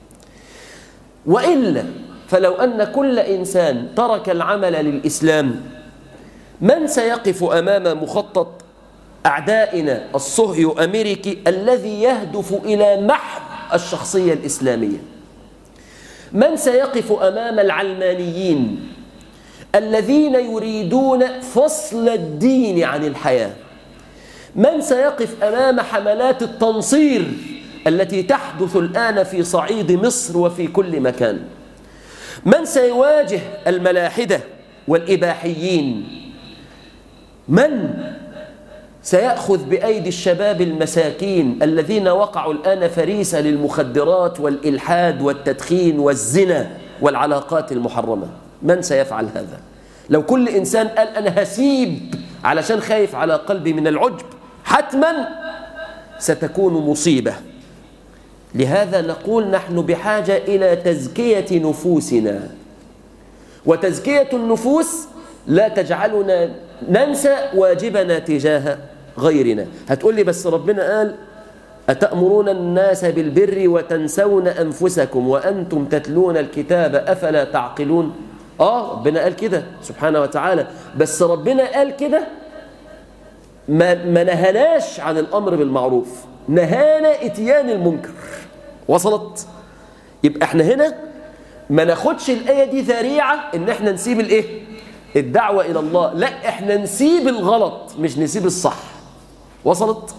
وإلا فلو أن كل إنسان ترك العمل للإسلام، من سيقف أمام مخطط أعدائنا الصهيو أمريكي الذي يهدف إلى محو الشخصية الإسلامية؟ من سيقف أمام العلمانيين الذين يريدون فصل الدين عن الحياة؟ من سيقف أمام حملات التنصير التي تحدث الآن في صعيد مصر وفي كل مكان؟ من سيواجه الملاحدة والإباحيين؟ من سيأخذ بأيدي الشباب المساكين الذين وقعوا الآن فريسة للمخدرات والإلحاد والتدخين والزنا والعلاقات المحرمة؟ من سيفعل هذا؟ لو كل إنسان قال أنا هسيب علشان خايف على قلبي من العجب، حتما ستكون مصيبة. لهذا نقول نحن بحاجة إلى تزكية نفوسنا، وتزكية النفوس لا تجعلنا ننسى واجبنا تجاه غيرنا. هتقول لي بس ربنا قال أتأمرون الناس بالبر وتنسون أنفسكم وأنتم تتلون الكتاب أفلا تعقلون؟ آه ربنا قال كده سبحانه وتعالى، بس ربنا قال كده ما, ما نهناش عن الأمر بالمعروف، نهانا إتيان المنكر. وصلت؟ يبقى احنا هنا ما ناخدش الآية دي ذريعة إن احنا نسيب الإيه؟ الدعوة إلى الله، لا احنا نسيب الغلط مش نسيب الصح. وصلت؟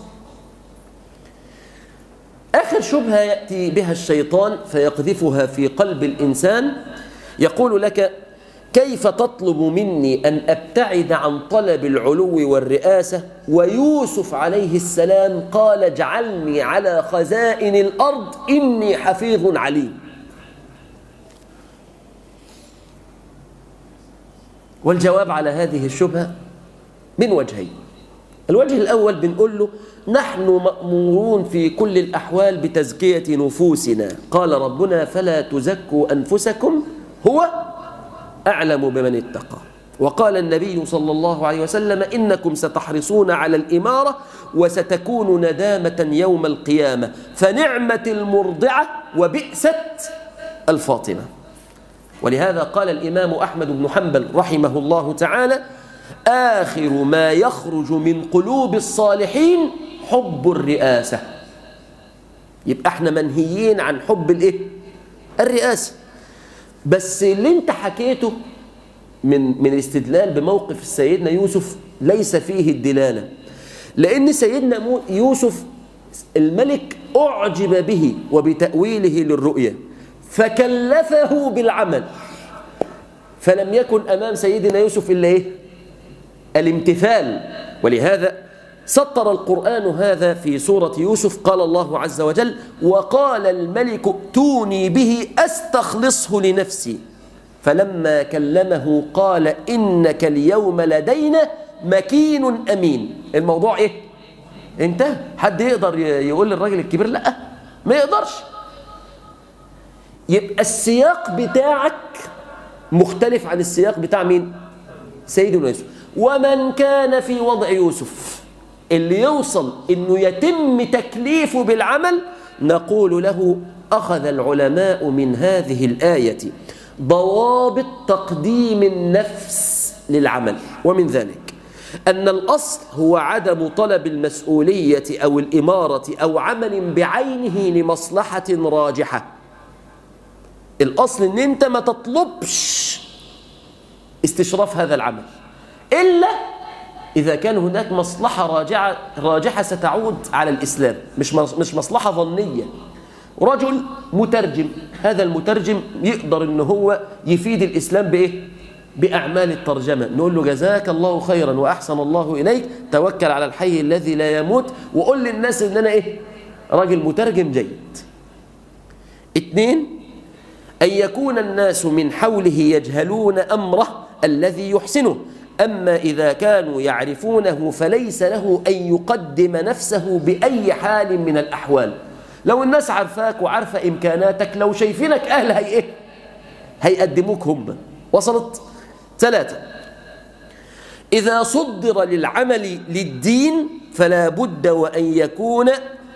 آخر شبهة يأتي بها الشيطان فيقذفها في قلب الإنسان، يقول لك كيف تطلب مني أن أبتعد عن طلب العلو والرئاسة ويوسف عليه السلام قال اجعلني على خزائن الأرض إني حفيظ عليم؟ والجواب على هذه الشبهة من وجهين. الوجه الأول بنقول له نحن مأمورون في كل الأحوال بتزكية نفوسنا، قال ربنا فلا تزكوا أنفسكم هو أعلم بمن اتقى، وقال النبي صلى الله عليه وسلم إنكم ستحرصون على الإمارة وستكون ندامة يوم القيامة، فنعمة المرضعة وبئست الفاطمة. ولهذا قال الإمام أحمد بن حنبل رحمه الله تعالى آخر ما يخرج من قلوب الصالحين حب الرئاسة. يبقى احنا منهيين عن حب الايه؟ الرئاسة. بس اللي انت حكيته من من الاستدلال بموقف سيدنا يوسف ليس فيه الدلالة، لأن سيدنا يوسف الملك أعجب به وبتأويله للرؤية فكلفه بالعمل، فلم يكن أمام سيدنا يوسف إلا إيه؟ الامتثال. ولهذا سطر القرآن هذا في سورة يوسف. قال الله عز وجل: وقال الملك ائتوني به أستخلصه لنفسي فلما كلمه قال إنك اليوم لدينا مكين أمين. الموضوع إيه؟ انتهى. حد يقدر يقول للراجل الكبير لا؟ ما يقدرش. يبقى السياق بتاعك مختلف عن السياق بتاع مين؟ سيدنا يوسف. ومن كان في وضع يوسف اللي يوصل انه يتم تكليفه بالعمل، نقول له: اخذ العلماء من هذه الآية ضوابط تقديم النفس للعمل، ومن ذلك أن الأصل هو عدم طلب المسؤولية أو الإمارة أو عمل بعينه لمصلحة راجحة. الأصل أن أنت ما تطلبش استشراف هذا العمل إلا إذا كان هناك مصلحة راجعة راجحة ستعود على الإسلام، مش مش مصلحة ظنية. رجل مترجم، هذا المترجم يقدر أنه هو يفيد الإسلام بإيه؟ بأعمال الترجمة. نقول له: جزاك الله خيرا وأحسن الله إليك، توكل على الحي الذي لا يموت وقول للناس إن أنا إيه؟ راجل مترجم جيد. اثنين، أن يكون الناس من حوله يجهلون أمره الذي يحسنه، أما إذا كانوا يعرفونه فليس له أن يقدم نفسه بأي حال من الأحوال. لو الناس عارفاك وعارفة إمكاناتك، لو شايفينك أهل هي إيه؟ هيقدموك هم. وصلت؟ ثلاثة، إذا صدر للعمل للدين فلا بد وأن يكون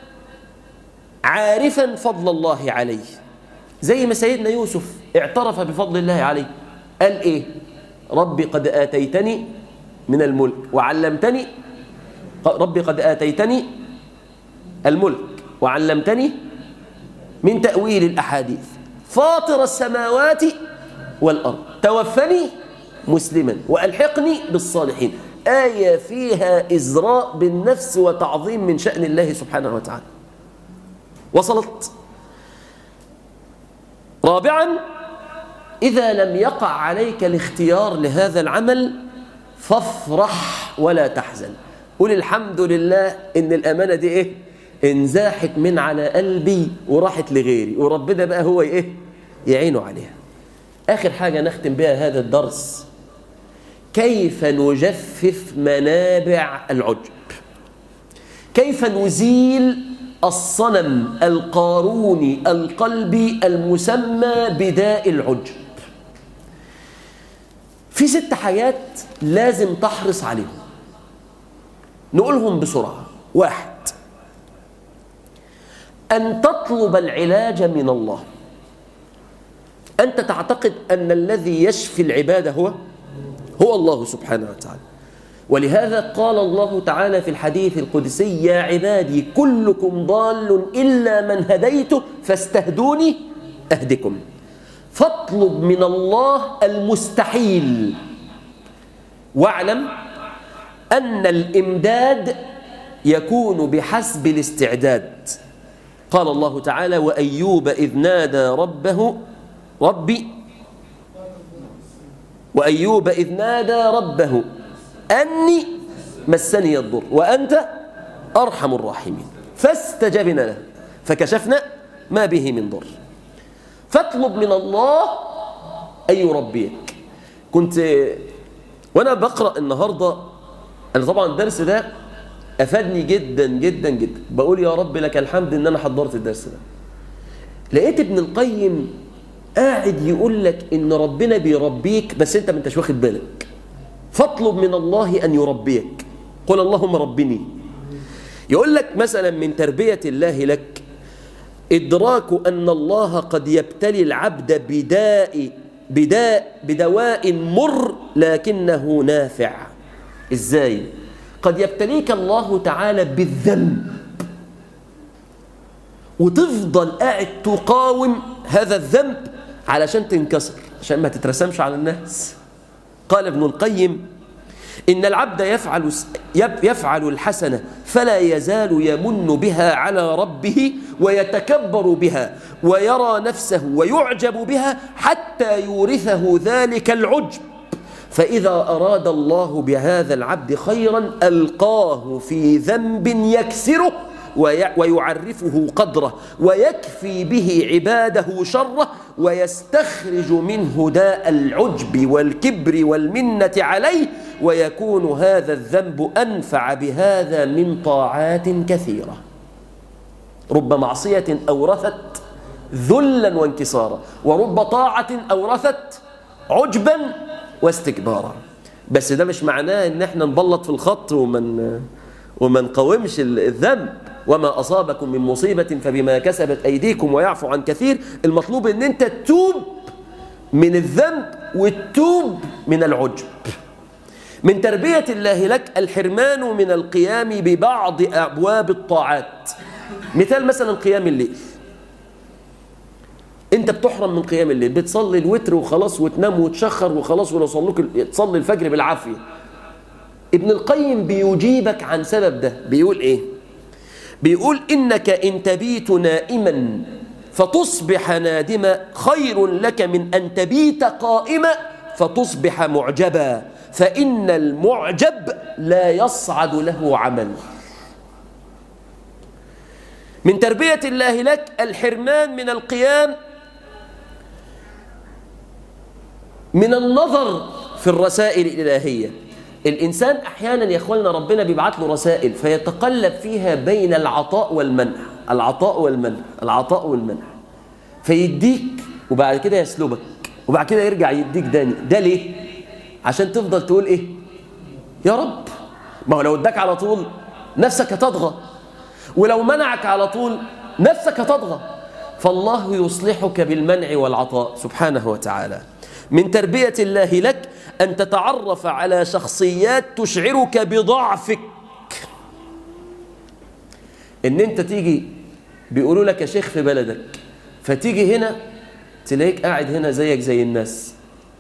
عارفا فضل الله عليه، زي ما سيدنا يوسف اعترف بفضل الله عليه. قال إيه؟ ربي قد آتيتني من الملك وعلمتني ربي قد آتيتني الملك وعلمتني من تأويل الأحاديث فاطر السماوات والأرض توفني مسلما وألحقني بالصالحين. آية فيها إزراء بالنفس وتعظيم من شأن الله سبحانه وتعالى. وصلت؟ رابعا، إذا لم يقع عليك الاختيار لهذا العمل فافرح ولا تحزن. قل الحمد لله إن الأمانة دي إيه؟ انزاحت من على قلبي وراحت لغيري، وربنا بقى هو إيه؟ يعينه عليها. آخر حاجة نختم بها هذا الدرس: كيف نجفف منابع العجب، كيف نزيل الصنم القاروني القلبي المسمى بداء العجب. في ست حاجات لازم تحرص عليهم، نقولهم بسرعة. واحد، أن تطلب العلاج من الله. أنت تعتقد أن الذي يشفي العبادة هو هو الله سبحانه وتعالى، ولهذا قال الله تعالى في الحديث القدسي: يا عبادي كلكم ضال إلا من هديته فاستهدوني أهدكم. فاطلب من الله المستحيل، واعلم أن الإمداد يكون بحسب الاستعداد. قال الله تعالى: وأيوب إذ نادى ربه ربي وأيوب إذ نادى ربه أني مسني الضر وأنت أرحم الراحمين فاستجبنا له فكشفنا ما به من ضر. فاطلب من الله أن يربيك. كنت وأنا بقرأ النهاردة، أنا طبعا الدرس ده أفادني جدا جدا جدا، بقول يا رب لك الحمد إن أنا حضرت الدرس ده. لقيت ابن القيم قاعد يقول لك إن ربنا بيربيك بس أنت ما انتش واخد بالك. فاطلب من الله أن يربيك، قل اللهم ربني. يقول لك مثلا من تربية الله لك إدراك أن الله قد يبتلي العبد بداء بداء بدواء مر لكنه نافع. إزاي؟ قد يبتليك الله تعالى بالذنب وتفضل قاعد تقاوم هذا الذنب علشان تنكسر، عشان ما تترسمش على الناس. قال ابن القيم: إن العبد يفعل يفعل الحسنة فلا يزال يمن بها على ربه ويتكبر بها ويرى نفسه ويعجب بها حتى يورثه ذلك العجب، فإذا أراد الله بهذا العبد خيرا ألقاه في ذنب يكسره ويعرفه قدره ويكفي به عباده شره ويستخرج منه داء العجب والكبر والمنة عليه، ويكون هذا الذنب أنفع بهذا من طاعات كثيرة. رب معصية أورثت ذلا وانكسارا، ورب طاعة أورثت عجبا واستكبارا. بس ده مش معناه ان احنا نبلط في الخط ومن وما نقاومش الذنب. وما أصابكم من مصيبة فبما كسبت أيديكم ويعفو عن كثير. المطلوب ان انت تتوب من الذنب وتتوب من العجب. من تربية الله لك الحرمان من القيام ببعض أبواب الطاعات. مثال مثلا قيام الليل، انت بتحرم من قيام الليل، بتصلي الوتر وخلاص وتنام وتشخر وخلاص، ولو صلوك تصلي الفجر بالعافية. ابن القيم بيجيبك عن سبب ده، بيقول ايه؟ بيقول إنك إن تبيت نائما فتصبح نادما خير لك من أن تبيت قائما فتصبح معجبا، فإن المعجب لا يصعد له عمل. من تربية الله لك الحرمان من القيام من النظر في الرسائل الإلهية. الإنسان أحيانا يا إخواننا ربنا بيبعت له رسائل فيتقلب فيها بين العطاء والمنع، العطاء والمنع، العطاء والمنع، فيديك وبعد كده يسلبك وبعد كده يرجع يديك داني. ده ليه؟ عشان تفضل تقول إيه؟ يا رب. ما هو لو اداك على طول نفسك هتضغى، ولو منعك على طول نفسك هتضغى. فالله يصلحك بالمنع والعطاء سبحانه وتعالى. من تربية الله لك أن تتعرف على شخصيات تشعرك بضعفك. إن أنت تيجي بيقولوا لك يا شيخ في بلدك، فتيجي هنا تلاقيك قاعد هنا زيك زي الناس،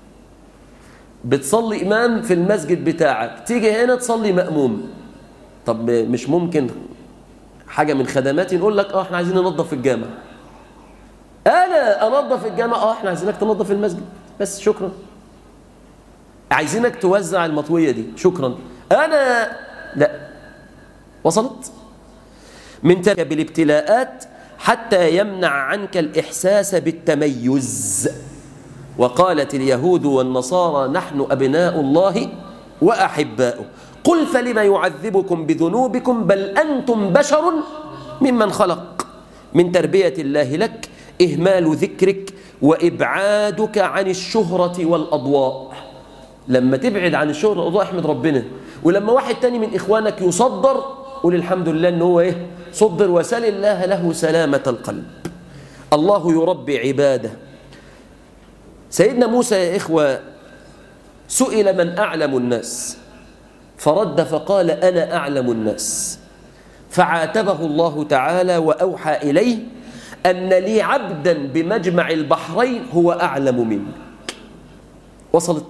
بتصلي إمام في المسجد بتاعك، تيجي هنا تصلي مأموم. طب مش ممكن حاجة من خدماتي نقول لك اه احنا عايزين ننظف الجامع؟ أنا أنظف الجامع؟ اه احنا عايزينك تنظف المسجد بس، شكرا. عايزينك توزع المطوية دي، شكرا. أنا لا. وصلت؟ من ترك بالابتلاءات حتى يمنع عنك الإحساس بالتميز. وقالت اليهود والنصارى نحن أبناء الله وأحباؤه، قل فلم يعذبكم بذنوبكم بل أنتم بشر ممن خلق. من تربية الله لك إهمال ذكرك وإبعادك عن الشهرة والأضواء. لما تبعد عن الشهرة والأضواء احمد ربنا، ولما واحد تاني من إخوانك يصدر قل الحمد لله إن هو إيه؟ صدر، وسل الله له سلامة القلب. الله يربي عباده. سيدنا موسى يا إخوة سئل من أعلم الناس فرد فقال أنا أعلم الناس، فعاتبه الله تعالى وأوحى إليه أن لي عبدا بمجمع البحرين هو أعلم منك. وصلت؟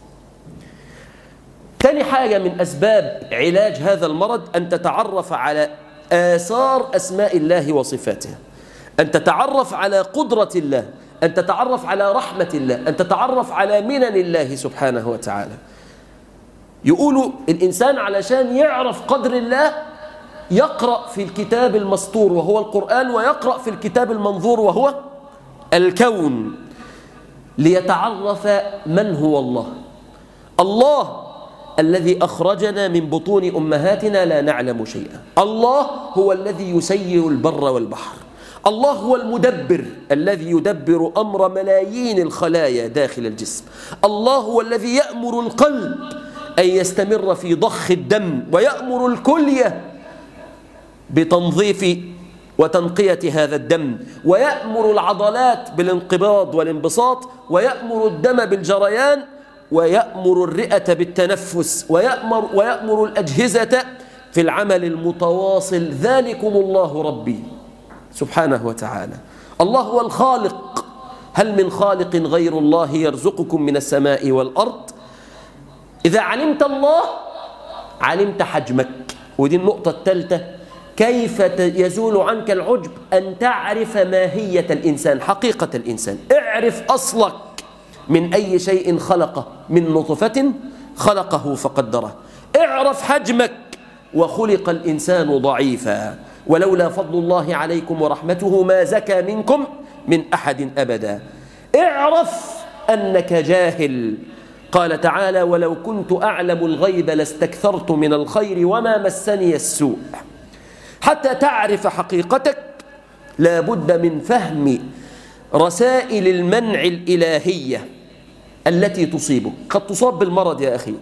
ثاني حاجة من أسباب علاج هذا المرض أن تتعرف على آثار أسماء الله وصفاته، أن تتعرف على قدرة الله، أن تتعرف على رحمة الله، أن تتعرف على منن الله سبحانه وتعالى. يقولوا الإنسان علشان يعرف قدر الله يقرأ في الكتاب المسطور وهو القرآن، ويقرأ في الكتاب المنظور وهو الكون، ليتعرف من هو الله. الله الذي أخرجنا من بطون أمهاتنا لا نعلم شيئا. الله هو الذي يسير البر والبحر. الله هو المدبر الذي يدبر أمر ملايين الخلايا داخل الجسم. الله هو الذي يأمر القلب أن يستمر في ضخ الدم، ويأمر الكلية بتنظيف وتنقية هذا الدم، ويأمر العضلات بالانقباض والانبساط، ويأمر الدم بالجريان، ويأمر الرئة بالتنفس، ويأمر, ويأمر الأجهزة في العمل المتواصل. ذلكم الله ربي سبحانه وتعالى. الله هو الخالق. هل من خالق غير الله يرزقكم من السماء والأرض؟ إذا علمت الله علمت حجمك. ودي النقطة الثالثة، كيف يزول عنك العجب؟ أن تعرف ماهية الإنسان، حقيقة الإنسان. اعرف أصلك، من أي شيء خلقه، من نطفة خلقه فقدره. اعرف حجمك، وخلق الإنسان ضعيفا، ولولا فضل الله عليكم ورحمته ما زكى منكم من أحد أبدا. اعرف أنك جاهل. قال تعالى: ولو كنت أعلم الغيب لاستكثرت من الخير وما مسني السوء. حتى تعرف حقيقتك لا بد من فهم رسائل المنع الإلهية التي تصيبك. قد تصاب بالمرض يا أخي.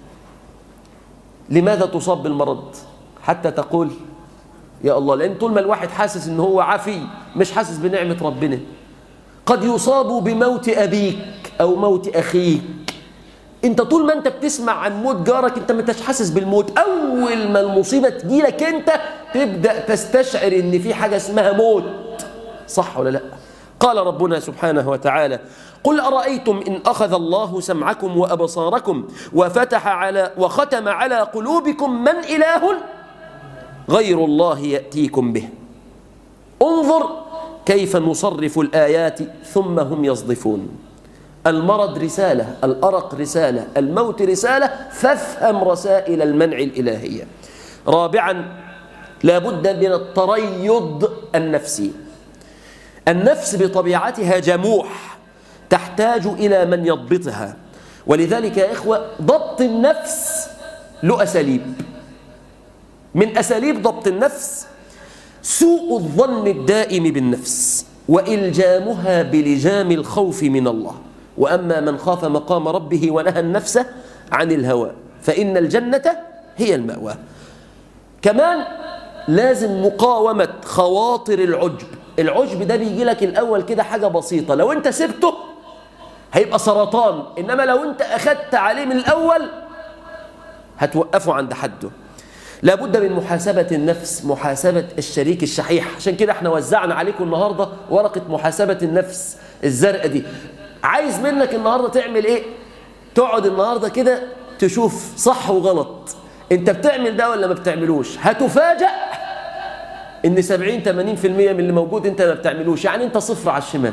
لماذا تصاب بالمرض؟ حتى تقول يا الله، لأن طول ما الواحد حاسس إن هو عافي مش حاسس بنعمة ربنا. قد يصاب بموت أبيك أو موت أخيك، انت طول ما انت بتسمع عن موت جارك انت ما انتش حاسس بالموت. اول ما المصيبه تجيلك انت تبدا تستشعر ان في حاجه اسمها موت. صح ولا لا؟ قال ربنا سبحانه وتعالى: قل ارايتم ان اخذ الله سمعكم وابصاركم وفتح على وختم على قلوبكم من اله غير الله ياتيكم به. انظر كيف نصرف الايات ثم هم يصدفون. المرض رسالة، الأرق رسالة، الموت رسالة، فافهم رسائل المنع الإلهية. رابعا، لا بد من التريض النفسي. النفس بطبيعتها جموح، تحتاج إلى من يضبطها. ولذلك يا إخوة ضبط النفس له أساليب. من أساليب ضبط النفس سوء الظن الدائم بالنفس وإلجامها بلجام الخوف من الله. وأما من خاف مقام ربه ونهى النفس عن الهوى فإن الجنة هي المأوى. كمان لازم مقاومة خواطر العجب. العجب ده بيجي لك الأول كده حاجة بسيطة، لو أنت سبته هيبقى سرطان، إنما لو أنت أخدت عليه من الأول هتوقفه عند حده. لابد من محاسبة النفس، محاسبة الشريك الشحيح. عشان كده احنا وزعنا عليكم النهاردة ورقة محاسبة النفس الزرقاء دي. عايز منك النهاردة تعمل ايه؟ تقعد النهاردة كده تشوف صح وغلط، انت بتعمل ده ولا ما بتعملوش. هتفاجأ ان سبعين ثمانين بالمئة من اللي موجود انت ما بتعملوش، يعني انت صفر على الشمال.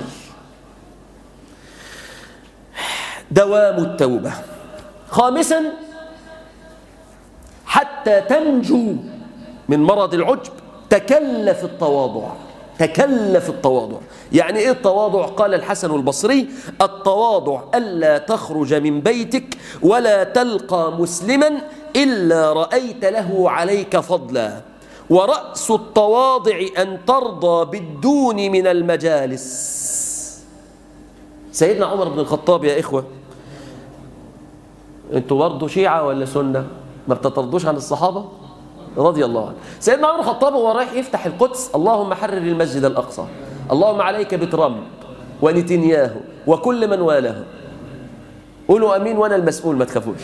دوام التوبة. خامسا، حتى تنجو من مرض العجب تكلف التواضع. تكلف التواضع. يعني ايه التواضع؟ قال الحسن البصري: التواضع ألا تخرج من بيتك ولا تلقى مسلما إلا رأيت له عليك فضلا، ورأس التواضع أن ترضى بالدون من المجالس. سيدنا عمر بن الخطاب يا إخوة، انتوا برضه شيعة ولا سنة؟ ما بتطردوش عن الصحابة رضي الله عنه. سيدنا عمر الخطاب وهو رايح يفتح القدس: اللهم حرر المسجد الأقصى، اللهم عليك بترامب ونتنياهو وكل من والاه. قولوا أمين وأنا المسؤول، ما تخافوش.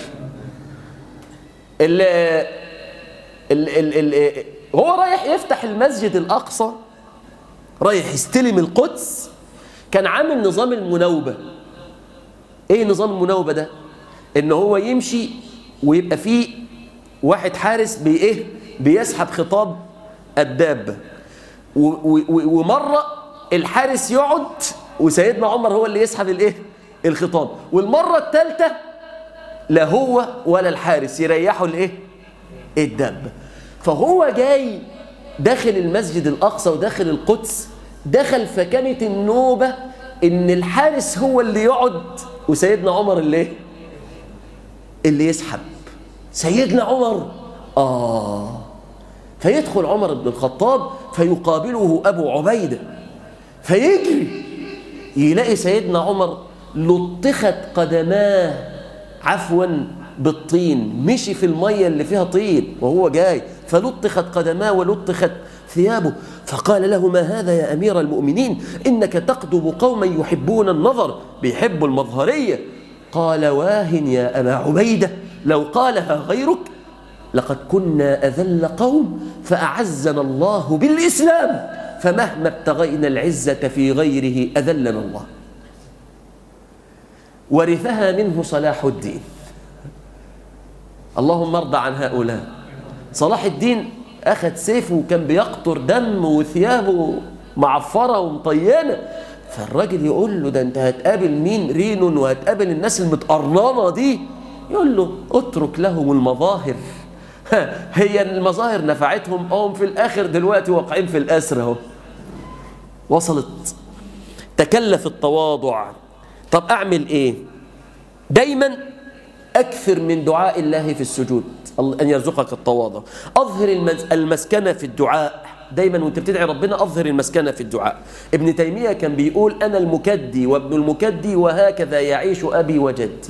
ال ال ال ال هو رايح يفتح المسجد الأقصى، رايح يستلم القدس، كان عامل نظام المناوبة. ايه نظام المناوبة ده؟ ان هو يمشي ويبقى فيه واحد حارس بايه بيسحب خطاب الدابة، ومرة الحارس يقعد وسيدنا عمر هو اللي يسحب الايه الخطاب، والمرة الثالثة لا هو ولا الحارس يريحوا الايه الدابة. فهو جاي داخل المسجد الأقصى وداخل القدس، دخل فكانت النوبة ان الحارس هو اللي يقعد وسيدنا عمر اللي اللي يسحب. سيدنا عمر آه فيدخل عمر بن الخطاب فيقابله أبو عبيدة، فيجري يلاقي سيدنا عمر لطخت قدماه عفوا بالطين، مشي في المية اللي فيها طين وهو جاي، فلطخت قدماه ولطخت ثيابه. فقال له: ما هذا يا أمير المؤمنين؟ إنك تقدم قوما يحبون النظر، بيحبوا المظهرية. قال: واهن يا أبا عبيدة، لو قالها غيرك لقد كنا أذل قوم فأعزنا الله بالإسلام، فمهما ابتغينا العزة في غيره أذلنا الله. ورثها منه صلاح الدين. اللهم ارضى عن هؤلاء. صلاح الدين أخذ سيفه وكان بيقطر دم وثيابه معفرة ومطينة، فالراجل يقول له ده انت هتقابل مين؟ رينون، وهتقابل الناس المتقرنة دي. يقول له اترك لهم المظاهر. هي المظاهر نفعتهم؟ هم في الآخر دلوقتي واقعين في الأسر اهو. وصلت. تكلف التواضع. طب أعمل إيه؟ دايما أكثر من دعاء الله في السجود أن يرزقك التواضع. أظهر المسكنة في الدعاء دايما، وانت بتدعي ربنا أظهر المسكنة في الدعاء. ابن تيمية كان بيقول أنا المكدي وابن المكدي وهكذا يعيش أبي وجدي.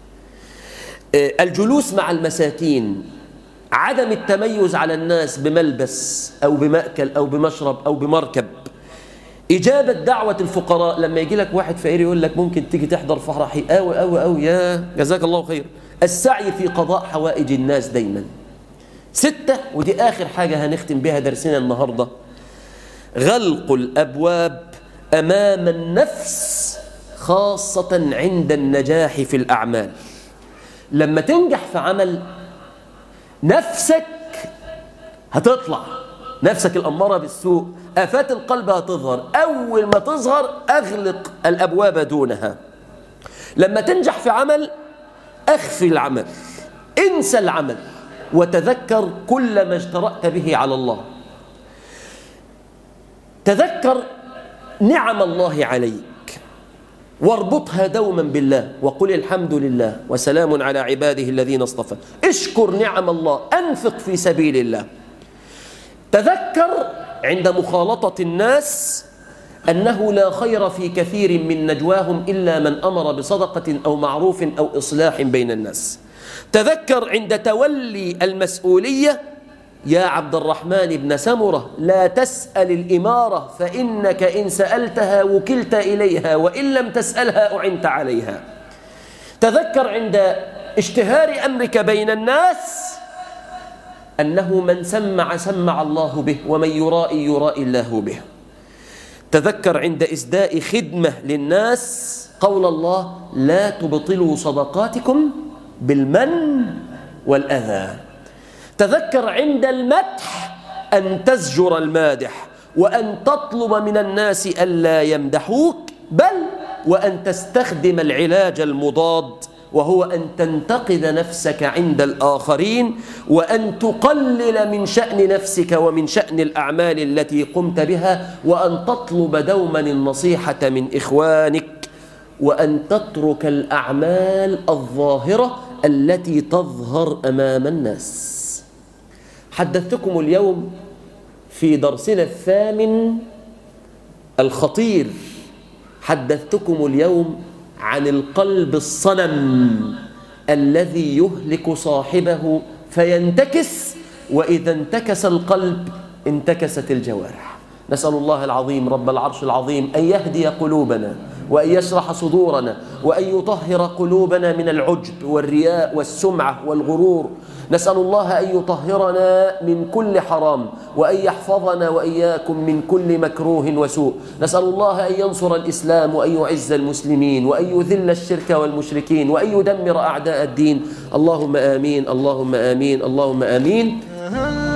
الجلوس مع المساكين، عدم التميز على الناس بملبس أو بمأكل أو بمشرب أو بمركب، إجابة دعوة الفقراء. لما يجي لك واحد فقير يقول لك ممكن تيجي تحضر فرحي، أوي أوي أوي يا جزاك الله خير. السعي في قضاء حوائج الناس دايما. ستة، ودي آخر حاجة هنختم بها درسنا النهاردة، غلق الأبواب أمام النفس، خاصة عند النجاح في الأعمال. لما تنجح في عمل، نفسك هتطلع، نفسك الأمارة بالسوء، آفات القلب هتظهر. أول ما تظهر أغلق الأبواب دونها. لما تنجح في عمل، أخفي العمل، انسى العمل، وتذكر كل ما اجترأت به على الله. تذكر نعم الله عليك واربطها دوما بالله، وقل الحمد لله وسلام على عباده الذين اصطفى. اشكر نعم الله، أنفق في سبيل الله. تذكر عند مخالطة الناس أنه لا خير في كثير من نجواهم إلا من أمر بصدقة أو معروف أو إصلاح بين الناس. تذكر عند تولي المسؤولية يا عبد الرحمن بن سمرة، لا تسأل الإمارة فإنك إن سألتها وكلت إليها، وإن لم تسألها أعنت عليها. تذكر عند اشتهار أمرك بين الناس أنه من سمع سمع الله به، ومن يرائي يرائي الله به. تذكر عند إسداء خدمة للناس قول الله لا تبطلوا صدقاتكم بالمن والأذى. تذكر عند المدح أن تزجر المادح، وأن تطلب من الناس ألا يمدحوك، بل وأن تستخدم العلاج المضاد، وهو أن تنتقد نفسك عند الآخرين، وأن تقلل من شأن نفسك ومن شأن الأعمال التي قمت بها، وأن تطلب دوما النصيحة من إخوانك، وأن تترك الأعمال الظاهرة التي تظهر أمام الناس. حدثتكم اليوم في درسنا الثامن الخطير، حدثتكم اليوم عن القلب الصنم الذي يهلك صاحبه فينتكس، وإذا انتكس القلب انتكست الجوارح. نسأل الله العظيم رب العرش العظيم أن يهدي قلوبنا، وأن يشرح صدورنا، وأن يطهر قلوبنا من العجب والرياء والسمعة والغرور. نسأل الله أن يطهرنا من كل حرام، وأن يحفظنا وإياكم من كل مكروه وسوء. نسأل الله أن ينصر الإسلام، وأن يعز المسلمين، وأن يذل الشرك والمشركين، وأن يدمر أعداء الدين. اللهم آمين، اللهم آمين، اللهم آمين.